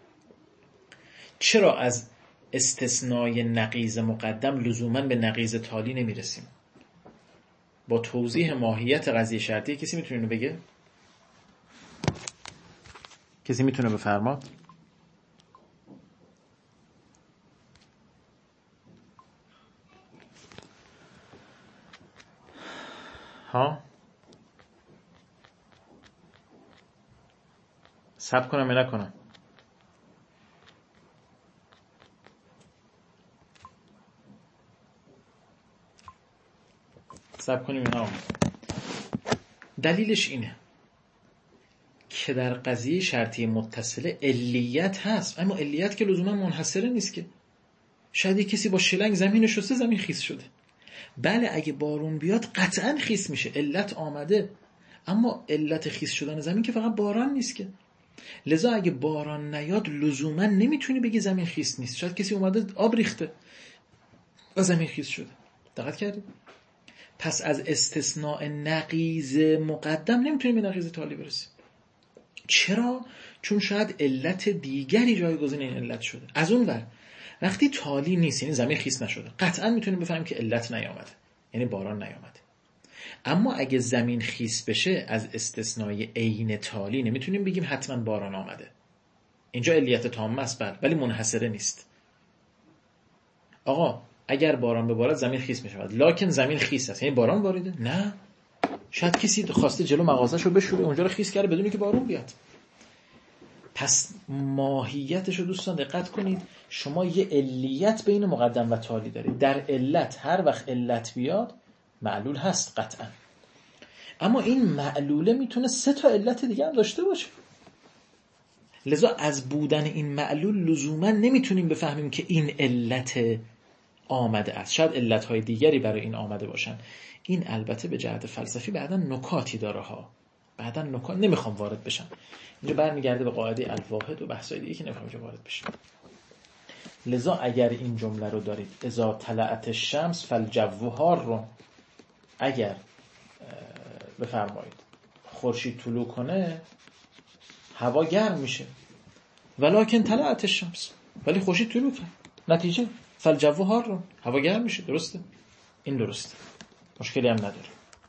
چرا از استثنای نقیض مقدم لزوماً به نقیض تالی نمیرسیم؟ با توضیح ماهیت قضیه شرطی کسی میتونه اینو بگه؟ کسی میتونه بفرماد؟ ها؟ صبر کنم یا نکنم؟ صبر کنیم یا نه؟ دلیلش اینه که در قضیه شرطی متصله علیت هست، اما علیت که لزوما منحصره نیست که. شاید کسی با شلنگ زمین شسته زمین خیس شده. بله اگه بارون بیاد قطعا خیس میشه، علت آمده، اما علت خیس شدن زمین که فقط باران نیست که. لذا اگه باران نیاد لزوما نمیتونی بگی زمین خیس نیست. شاید کسی اومده آب ریخته و زمین خیس شده. دقت کردید؟ پس از استثناء نقیض مقدم نمیتونیم به نقیض تالی برسیم. چرا؟ چون شاید علت دیگری جایگزین این علت شده. از اون ور وقتی تالی نیست، یعنی زمین خیس نشده، قطعا میتونیم بفهمیم که علت نیامده، یعنی باران نیامده. اما اگه زمین خیس بشه از استثنای عین تالی نمیتونیم بگیم حتما باران آمده. اینجا علیت تامه است بله، ولی منحصره نیست. آقا اگر باران ببارد زمین خیس میشود، لکن زمین خیس است، یعنی باران باریده؟ نه، شاید کسی خواسته جلو مغازه‌شو بشوره اونجا رو خیس کرده بدون که بارون بیاد. پس ماهیتش رو دوستان دقت کنید، شما یه علیت بین مقدم و تالی دارید. در علت هر وقت علت بیاد معلول هست قطعا، اما این معلوله میتونه سه تا علت دیگه هم داشته باشه. لذا از بودن این معلول لزوما نمیتونیم بفهمیم که این علت آمده است. شاید علتهای دیگری برای این آمده باشن. این البته به جهت فلسفی بعدا نکاتی داره ها، بعدا نکات نمیخوام وارد بشم. اینجا برمیگرده به قاعده الواحد و بحثای دیگه که نمیخوام اینجا وارد بشم. لذا اگر این جمله رو دارید اذا طلعت الشمس فالجو حار، اگر بفرمایید خورشید طلوع کنه هوا گرم میشه، ولکن طلعت الشمس، ولی خورشید طلوع کنه، نتیجه فالجو حار، هوا گرم میشه. درسته؟ این درسته، مشکلی هم نداره.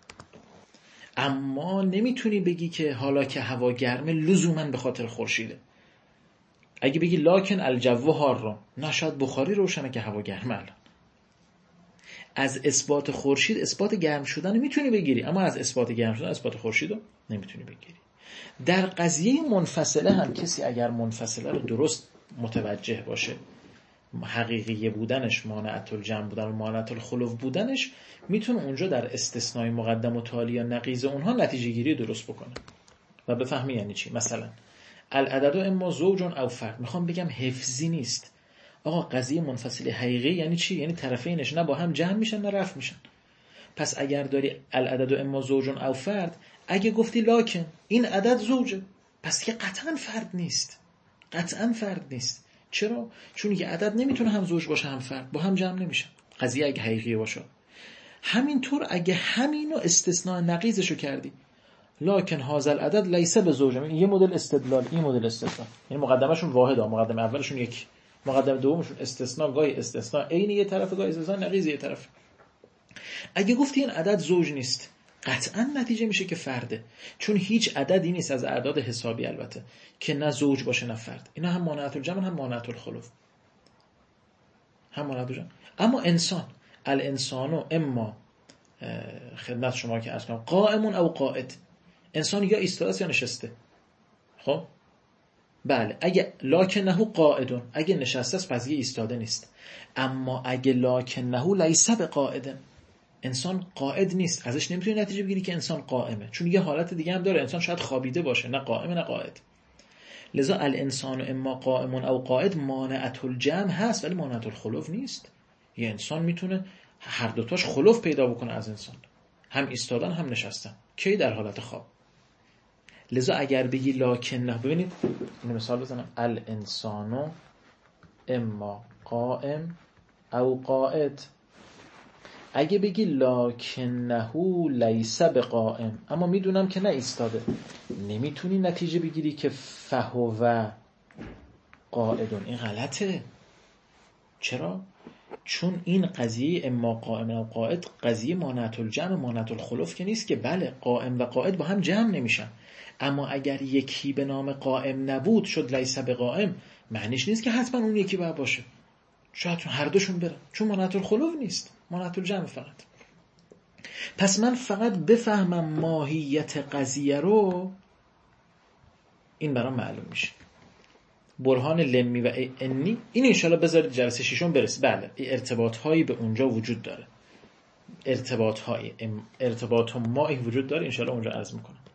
اما نمیتونی بگی که حالا که هوا گرمه لزوما به خاطر خورشیده. اگه بگی لکن الجو حار، نه شاید بخاری روشنه که هوا گرمه. الان از اثبات خورشید اثبات گرم شدن میتونی بگیری، اما از اثبات گرم شدن اثبات خورشید رو نمیتونی بگیری. در قضیه منفصله هم کسی اگر منفصله رو درست متوجه باشه، حقیقی بودنش، مانعت الجمع بودن و مانعت الخلو بودنش، میتونه اونجا در استثنای مقدم و تالی یا نقیض اونها نتیجه گیری درست بکنه و بفهمی یعنی چی. مثلا العدد اما زوج او فرد، میخوام بگم حفظی نیست. آقا قضیه منفصله حقیقی یعنی چی؟ یعنی طرفینش نه با هم جمع میشن نه رفع میشن. پس اگر داری العدد اما زوج او فرد، اگه گفتی لکن این عدد زوجه، پس که قطعا فرد نیست، قطعا فرد نیست. چرا؟ چون یه عدد نمیتونه هم زوج باشه هم فرد، با هم جمع نمیشن. قضیه اگه حقیقی باشه. همینطور اگه همینو استثناء نقیضشو کردی، لکن هذا العدد لیس بزوج، یه مدل استدلال، این مدل استثناء، یعنی مقدمهشون واحده، مقدمه اولشون یک، مقدمه دومشون استثناء، گاهی استثناء عین یه طرف، گاهی استثناء نقیض یه طرف. اگه گفتی این عدد زوج نیست، قطعا نتیجه میشه که فرده، چون هیچ عددی نیست از اعداد حسابی البته که نه زوج باشه نه فرد. اینا هم مانعت الجمع هم مانعت الخلو، هم مانعت الجمع. اما انسان، الانسانو اما خدمت شما که عرض کنم قائم او قاعد، انسان یا ایستاده است یا نشسته. خب بله، اگه لکنه قاعدون، اگه نشسته است پس یه ایستاده نیست. اما اگه لکنه لیس بقاعد، انسان قاعد نیست، ازش نمیتونی نتیجه بگیری که انسان قائمه، چون یه حالت دیگه هم داره، انسان شاید خوابیده باشه، نه قائمه نه قاعد. لذا الانسان اما قائم او قاعد مانعت الجمع هست ولی مانعت الخلو نیست. یه انسان میتونه هر دوتاش خلو پیدا بکنه از انسان، هم ایستادن هم نشستن، کی در حالت خواب. لذا اگر بگی لکنه، ببینید این مثال بزنم، الانسانو اما قائم او قاعد، اگه بگی لکنه لیس بقائم، اما میدونم که نه ایستاده، نمیتونی نتیجه بگیری که فهو قاعدون. این غلطه. چرا؟ چون این قضیه اما قائم و قاعد قضیه مانعت الجمع مانعت الخلو که نیست که. بله قائم و قاعد با هم جمع نمیشن، اما اگر یکی به نام قائم نبود شد لیس بقائم، معنیش نیست که حتما اون یکی باید باشه، شاید هر دوشون برن، چون مانعت الخلو نیست، مانعت الجمع فقط. پس من فقط بفهمم ماهیت قضیه رو، این برام معلوم میشه. برهان لمی و انی، این انشالله بذارید جلسه ششم برسه. بله ارتباط هایی به اونجا وجود داره، ارتباط هایی ارتباط مایی وجود داره، انشالله اونجا عرض میکنم.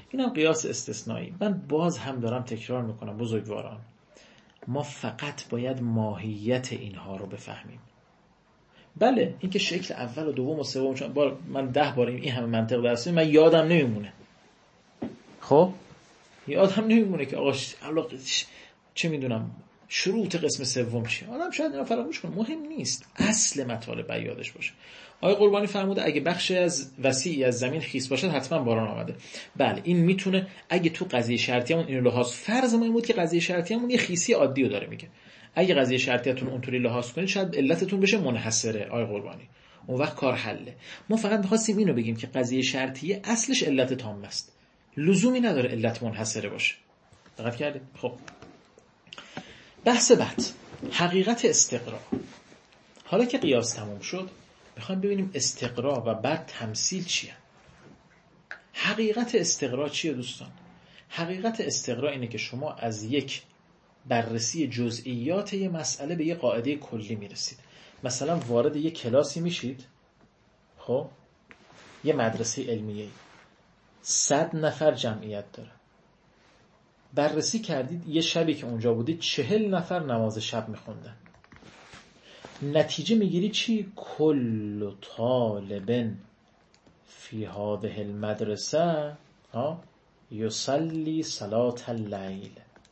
اینم قیاس استثنایی. من باز هم دارم تکرار میکنم بزرگواران، ما فقط باید ماهیت اینها رو بفهمیم. بله اینکه شکل اول و دوم و سوم، چون بار من ده بار این همه منطق درس من یادم نمیمونه. خب یادم نمیمونه که آقا چه میدونم شروط قسم سوم چیه. آدم شاید اینا فراموش کنه، مهم نیست، اصل مطالب یادش باشه. آقای قربانی فرموده اگه بخشی از وسیعی از زمین خیس باشد حتما باران آمده. بله این میتونه، اگه تو قضیه شرطیمون اینو لحاظ، فرض ما این بود که قضیه شرطیمون یه خیسی عادی رو داره میگه، اگه قضیه شرطیتون اونطوری لحاظ کنید شاید علتتون بشه منحصره آقای قربانی، اون وقت کار حله. ما فقط می‌خواستیم اینو بگیم که قضیه شرطیه اصلش علت تام است، لزومی نداره علت منحصره باشه. دقت کردید؟ خب بحث بعد حقیقت استقرا. حالا که قیاس تموم شد میخوایم ببینیم استقرا و بعد تمثیل چیه. حقیقت استقرا چیه دوستان؟ حقیقت استقرا اینه که شما از یک بررسی جزئیات یه مسئله به یه قاعده کلی میرسید. مثلا وارد یه کلاسی میشید، خب یه مدرسه علمیه صد نفر جمعیت داره، بررسی کردید یه شبی که اونجا بودید چهل نفر نماز شب میخوندن، نتیجه میگیری چی؟ کل طالب فی هذه المدرسه ها یصلی صلاة اللیل.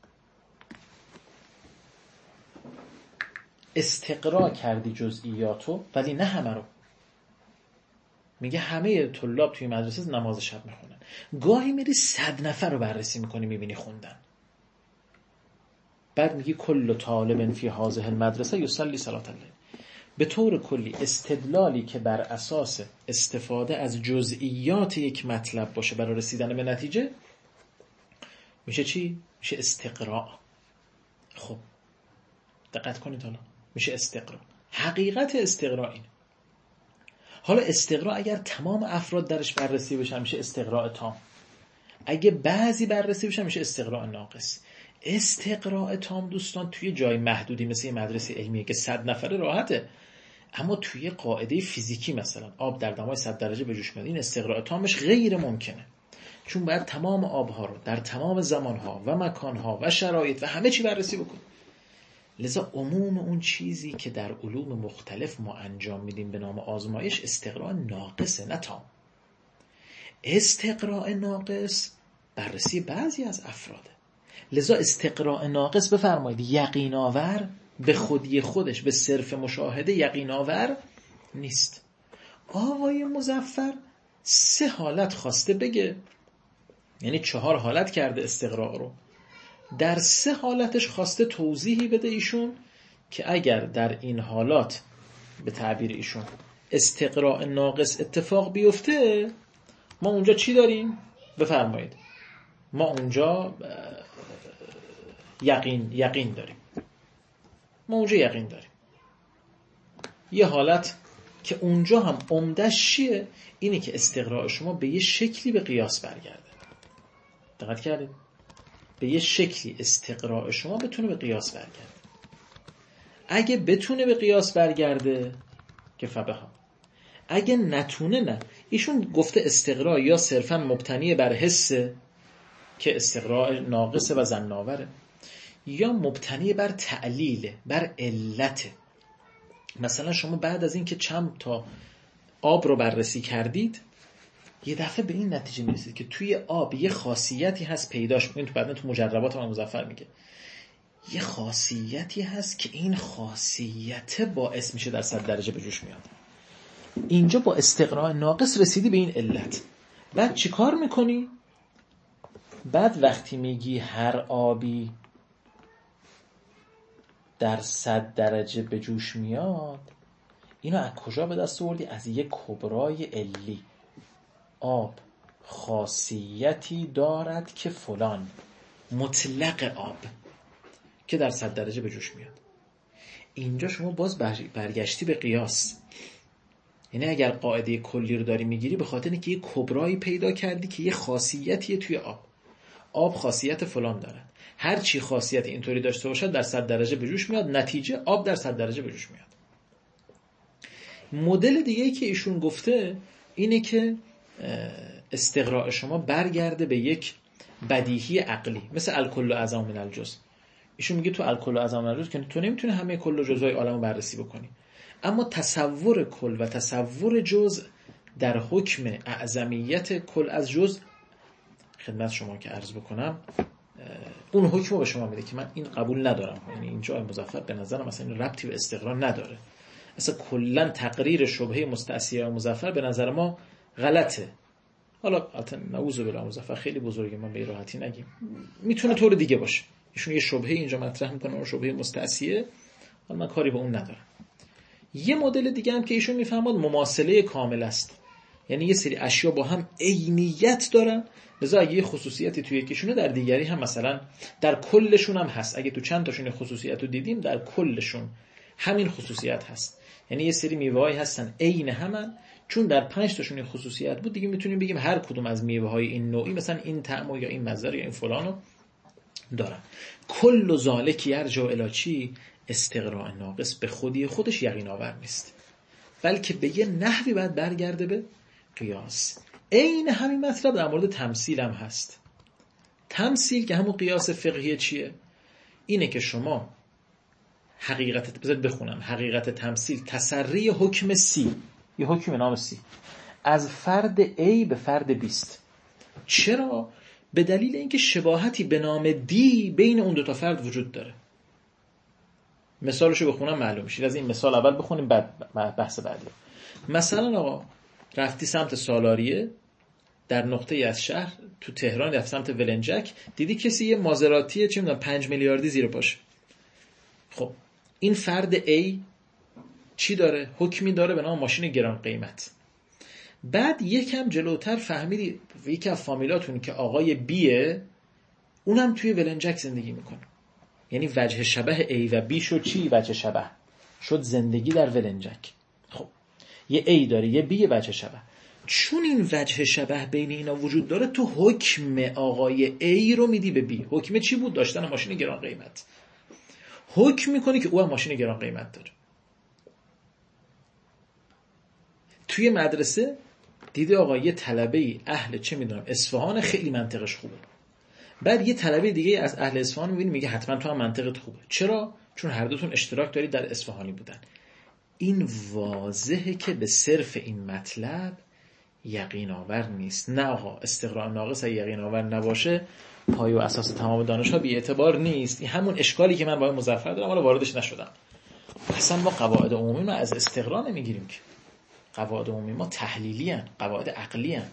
استقرا کردی جزئیاتو ولی نه همه رو. میگه همه طلاب توی مدرسه نماز شب میخونن، گاهی میری صد نفر رو بررسی میکنی میبینی خوندن، بعد میگی کل طالب فی هذه المدرسه یصلی صلاة اللیل. به طور کلی استدلالی که بر اساس استفاده از جزئیات یک مطلب باشه برای رسیدن به نتیجه میشه چی؟ میشه استقراء. خب دقت کنید، حالا میشه استقراء. حقیقت استقراء اینه. حالا استقراء اگر تمام افراد درش بررسی بشن میشه استقراء تام، اگه بعضی بررسی بشن میشه استقراء ناقص. استقراء تام دوستان توی جای محدودی مثل مدرسه علمیه که صد نفره راحته، اما توی قاعده فیزیکی مثلا آب در دمای صد درجه به جوش میاد، این استقراء تامش غیر ممکنه، چون باید تمام آبها رو در تمام زمانها و مکانها و شرایط و همه چی بررسی بکن. لذا عموم اون چیزی که در علوم مختلف ما انجام میدیم به نام آزمایش استقراء ناقصه نه تام. استقراء ناقص بررسی بعضی از افراده. لذا استقراء ناقص بفرمایید یقین آور به خودی خودش به صرف مشاهده یقین آور نیست. آقای مظفر سه حالت خواسته بگه، یعنی چهار حالت کرده استقراء رو، در سه حالتش خواسته توضیحی بده ایشون که اگر در این حالات به تعبیر ایشون استقراء ناقص اتفاق بیفته ما اونجا چی داریم؟ بفرمایید. ما اونجا یقین یقین داریم. ما اونجا یقین داریم. یه حالت که اونجا هم عمده‌اش چیه؟ اینه که استقراء شما به یه شکلی به قیاس برگرده. دقت کردید؟ به یه شکلی استقراء شما بتونه به قیاس برگرده. اگه بتونه به قیاس برگرده که فبها، اگه نتونه نه. ایشون گفته استقراء یا صرفا مبتنی بر حسه که استقراء ناقصه و ظن‌آوره، یا مبتنی بر تعلیل بر علت. مثلا شما بعد از این که چند تا آب رو بررسی کردید یه دفعه به این نتیجه میرسید که توی آب یه خاصیتی هست پیداش میکنید، تو بعدن تو مجربات ما مظفر میگه یه خاصیتی هست که این خاصیت باعث میشه در صد درجه به جوش میاد. اینجا با استقراء ناقص رسیدی به این علت. بعد چی کار میکنی؟ بعد وقتی میگی هر آبی در صد درجه به جوش میاد، اینو از کجا به دست آوردی؟ از یک کبرای علی. آب خاصیتی دارد که فلان، مطلق آب که در صد درجه به جوش میاد. اینجا شما باز برگشتی به قیاس. یعنی اگر قاعده کلی رو داری میگیری به خاطر اینکه یه کبرایی پیدا کردی که یه خاصیتیه توی آب. آب خاصیت فلان دارد، هر چی خاصیت اینطوری داشته باشد در صد درجه به جوش میاد، نتیجه آب در صد درجه به جوش میاد. مدل دیگه‌ای که ایشون گفته اینه که استقراء شما برگرده به یک بدیهی عقلی، مثل الکل اعظم من الجزء. ایشون میگه تو الکل اعظم من الجزء که تو نمیتونی همه کل و جزء عالم رو بررسی بکنی، اما تصور کل و تصور جزء در حکم اعظمیت کل از جزء خدمت شما که عرض بکنم اون حکم رو به شما میده که من این قبول ندارم. یعنی اینجا مظفر به نظرم مثلا این ربطی به استقرا نداره، اصلا کلا تقریر شبهه مستعصیه و مظفر به نظر ما غلطه. حالا البته نعوذ بالله مظفر خیلی بزرگه، ما به راحتی نگیم، میتونه طور دیگه باشه. ایشون یه شبهه اینجا مطرح میکنه، اون شبهه مستعصیه، حالا من کاری به اون ندارم. یه مدل دیگه هم که ایشون میفهمد مماثله کامل است، یعنی یه سری اشیا با هم عینیت دارن، لذا اگه یه خصوصیتی توی یکیشونه در دیگری هم مثلا در کلشون هم هست. اگه تو چند تاشون خصوصیت رو دیدیم در کلشون همین خصوصیت هست. یعنی یه سری میوه‌هایی هستن عین همن، چون در پنج تاشون خصوصیت بود دیگه میتونیم بگیم هر کدوم از میوه‌های این نوعی مثلا این طعم یا این مزه یا این فلانو دارن. کل ذالک یرجع الی چی؟ استقراء ناقص به خودی خودش یقین آور نیست، بلکه به یه نحوی باید برگرده به قیاس. عین همین مطلب در مورد تمثیل هم هست. تمثیل که همون قیاس فقهی چیه؟ اینه که شما حقیقت بذارید بخونم، حقیقت تمثیل تسری حکم سی، یه حکم نام سی از فرد A به فرد B است. چرا؟ به دلیل اینکه شباهتی به نام D بین اون دو تا فرد وجود داره. مثالشو بخونم معلوم میشه. از این مثال اول بخونیم بعد بحث بعدی. مثلا آقا رفتی سمت سالاریه در نقطه ای از شهر تو تهران، رفتی سمت ولنجک، دیدی کسی یه مازراتیه چه میدونم پنج میلیاردی زیر پاشه. خب این فرد A چی داره؟ حکمی داره به نام ماشین گران قیمت. بعد یکم جلوتر فهمیدی یکی از فامیلاتون که آقای بیه اونم توی ولنجک زندگی میکنه. یعنی وجه شبه A و B شد چی؟ وجه شبه شد زندگی در ولنجک. خب یه A داره یه B وجه شبه. چون این وجه شبه بین اینا وجود داره تو حکم آقای A رو میدی به B. حکم چی بود؟ داشتن ماشین گران قیمت. حکم میکنی که او هم ماشین گران قیمت داره. توی مدرسه دیده آقا یه طلبه اهل چه میدونم اصفهان خیلی منطقش خوبه، بعد یه طلبه دیگه از اهل اصفهان میبینی میگه حتما تو هم منطقت خوبه. چرا؟ چون هر دوتون اشتراک دارید در اصفهانی بودن. این واضحه که به صرف این مطلب یقین آور نیست. نه آقا استقراء ناقص اگه یقین آور نباشه پای و اساس تمام دانش‌ها بی اعتبار نیست. این همون اشکالی که من با مظفر دارم حالا واردش نشدم. اصلا ما قواعد عمومی ما از استقراء نمیگیریم که. قواعد عمومی ما تحلیلی هن، قواعد عقلی هن.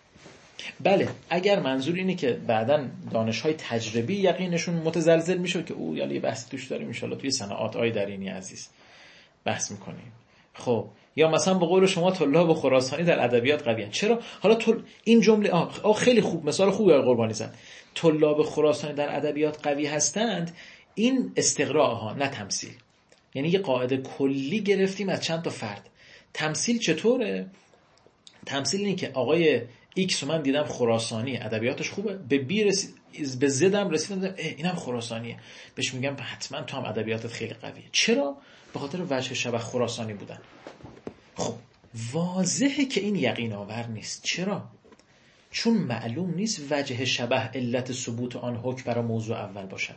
بله اگر منظور اینه که بعداً دانش‌های تجربی یقینشون متزلزل میشه که او یالی بحث توش داریم ان شاءالله توی صنعات آی درینی عزیز بحث میکنیم. خب یا مثلا به قول شما طلاب خراسانی در ادبیات قوی هن. چرا؟ حالا طل... این جمله آه, آه خیلی خوب، مثال خوبی آقای قربانی زد. طلاب خراسانی در ادبیات قوی هستند، این استقراء ها نه تمثیل. یعنی یه قاعده کلی گرفتیم از چند تا فرد. تمثیل چطوره؟ تمثیل اینه که آقای ایکس من دیدم خراسانی ادبیاتش خوبه، به بی رسید، به زدم رسیدم دیدم اینم خراسانیه، بهش میگم حتما تو هم ادبیاتت خیلی قویه. چرا؟ به خاطر وجه شبه خراسانی بودن. خب واضحه که این یقین آور نیست. چرا؟ چون معلوم نیست وجه شبه علت ثبوت آن حکم برای موضوع اول باشد.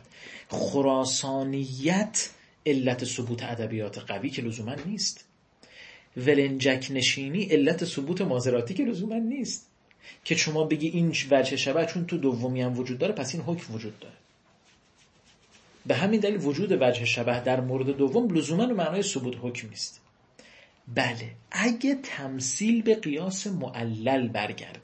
خراسانیت علت ثبوت ادبیات قوی که لزوما نیست. ولنجک نشینی علت ثبوت مازراتی که لزوما نیست. که شما بگی این وجه شبه چون تو دومی هم وجود داره پس این حکم وجود داره. به همین دلیل وجود وجه شبه در مورد دوم لزوما به معنای ثبوت حکم نیست. بله اگه تمثیل به قیاس معلل برگرده.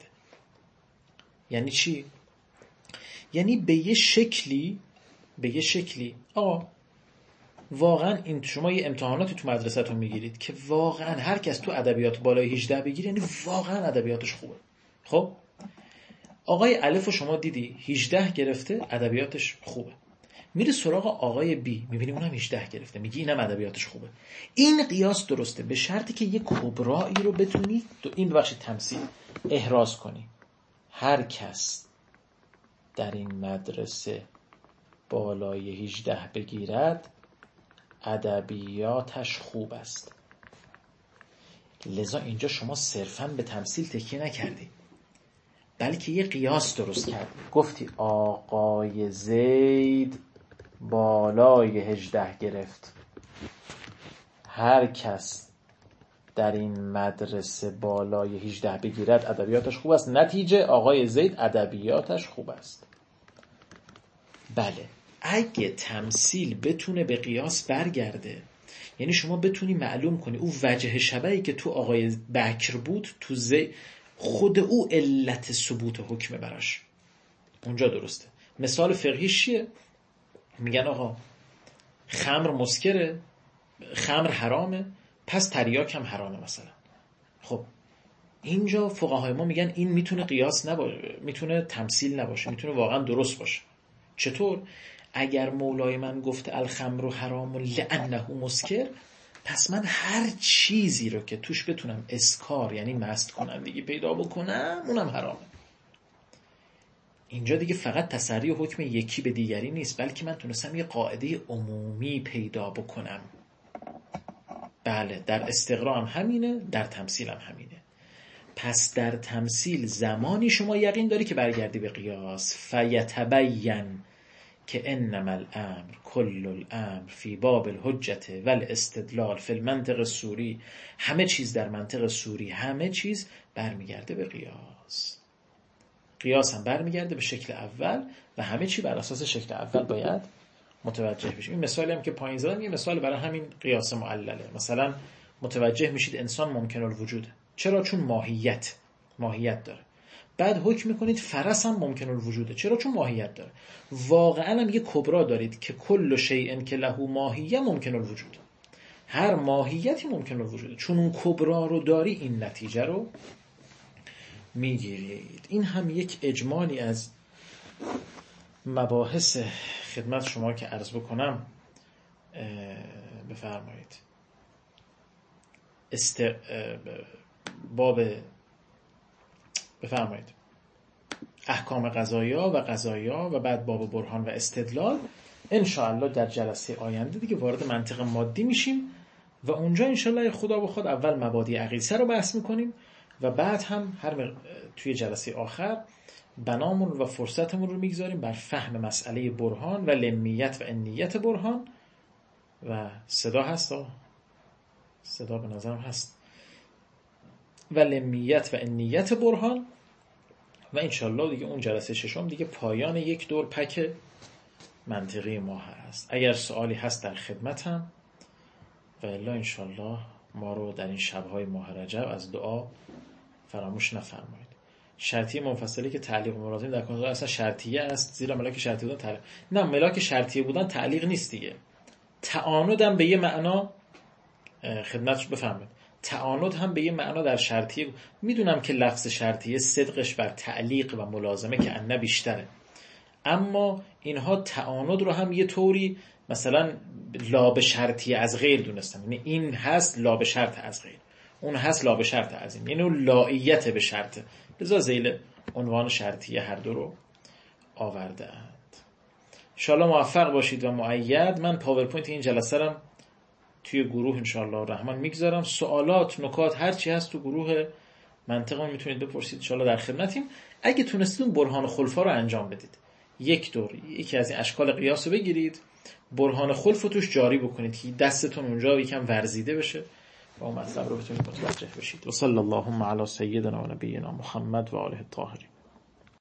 یعنی چی؟ یعنی به یه شکلی به یه شکلی آقا واقعا این شما یه امتحاناتی تو مدرسه‌تون میگیرید که واقعا هر کس تو ادبیات بالای هجده بگیره یعنی واقعا ادبیاتش خوبه. خب آقای الف رو شما دیدی هجده گرفته ادبیاتش خوبه، میره سراغ آقای بی میبینی اونم هجده گرفته، میگی اینم ادبیاتش خوبه. این قیاس درسته به شرطی که یه کبرایی رو بتونی تو این بخش تمثیل احراز کنی. هر کس در این مدرسه بالای هجده بگیرد ادبیاتش خوب است. لذا اینجا شما صرفاً به تمثیل تکیه نکردی، بلکه یه قیاس درست کرد. گفتی آقای زید بالای هجده گرفت، هر کس در این مدرسه بالای هجده بگیرد ادبیاتش خوب است. نتیجه آقای زید ادبیاتش خوب است. بله، اگه تمثیل بتونه به قیاس برگرده، یعنی شما بتونی معلوم کنی او وجه شبهی که تو آقای بکر بود تو زید، خود او علت ثبوت حکم براش اونجا درسته. مثال فقهیش چیه؟ میگن آقا خمر مسکره، خمر حرامه، پس تریاک هم حرامه مثلا. خب اینجا فقهای ما میگن این میتونه قیاس نباشه، میتونه تمثیل نباشه، میتونه واقعا درست باشه. چطور؟ اگر مولای من گفته الخمر حرام لانه مسکر، پس من هر چیزی رو که توش بتونم اسکار یعنی مست کنندگی پیدا بکنم اونم حرامه. اینجا دیگه فقط تسری و حکم یکی به دیگری نیست، بلکه من تونستم یه قاعده عمومی پیدا بکنم. بله، در استقراء هم همینه، در تمثیل هم همینه. پس در تمثیل زمانی شما یقین داری که برگردی به قیاس، فیتبین که انما الامر کل الامر فی باب الحجت والاستدلال فی المنطق السوری، همه چیز در منطق سوری، همه چیز برمیگرده به قیاس. قیاس هم برمیگرده به شکل اول و همه چی بر اساس شکل اول باید متوجه بشیم. این مثالی هم که پایین زدم یه مثال برای همین قیاس معلله. مثلا متوجه میشید انسان ممکن الوجوده. چرا؟ چون ماهیت ماهیت داره. بعد حکم میکنید فرس هم ممکن الوجوده. چرا؟ چون ماهیت داره. واقعا هم یه کبرا دارید که کل شیء که له ماهیه ممکن الوجود، هر ماهیتی ممکن الوجوده. چون اون کبرا رو داری این نتیجه رو میگیرید. این هم یک اجمالی از مباحث خدمت شما که عرض بکنم. بفرمایید. است باب بفرمایید احکام قضایا و قضایا و بعد باب برهان و استدلال. انشاءالله در جلسه آینده دیگه وارد منطق مادی میشیم و اونجا انشاءالله خدا به خود اول مبادی عقیده رو بحث میکنیم و بعد هم هر م... توی جلسه آخر بنامون و فرصتمون رو میگذاریم بر فهم مسئله برهان و لمیت و انیت برهان. و صدا هست آه. صدا به نظرم هست. و لمیت و انیت برهان. و انشالله دیگه اون جلسه ششم دیگه پایان یک دور پک منطقی ما هست. اگر سوالی هست در خدمتم و الا انشالله ما رو در این شبهای ماه رجب از دعا فراموش نفرمایید. شرطیه منفصلی که تعلیق مراتب در کنار اصلا شرطیه است، زیرا ملاک شرطیه بودن تعلیق. نه، ملاک شرطیه بودن تعلیق نیست دیگه. تعاند هم به یه معنا خدمتش بفهمید. تعاند هم به یه معنا در شرطیه. میدونم که لفظ شرطیه صدقش بر تعلیق و ملازمه که انه بیشتره، اما اینها تعاند رو هم یه طوری مثلا لا به شرطیه از غیر دونستن. یعنی این هست لا به شرط از غیر، اون هست لا به شرط از این، یعنی اون لاییت به شرط. لذا ذیل عنوان شرطیه هر دو رو آورده اند. انشاءالله موفق باشید و مؤید. من پاورپوینت این جلسه رو توی گروه انشاءالله الرحمن میگذارم. سوالات، نکات، هر چی هست تو گروه منطقه میتونید بپرسید، انشاءالله در خدمتیم. اگه تونستید اون برهان خلفا رو انجام بدید، یک دور یکی از این اشکال قیاس رو بگیرید، برهان خلف رو توش جاری بکنید که دستتون اونجا یکم ورزیده بشه و اون مطلب رو بتونید متوجه بشید. و صلی اللهم علی سیدنا و نبینا محمد و آله الطاهرین.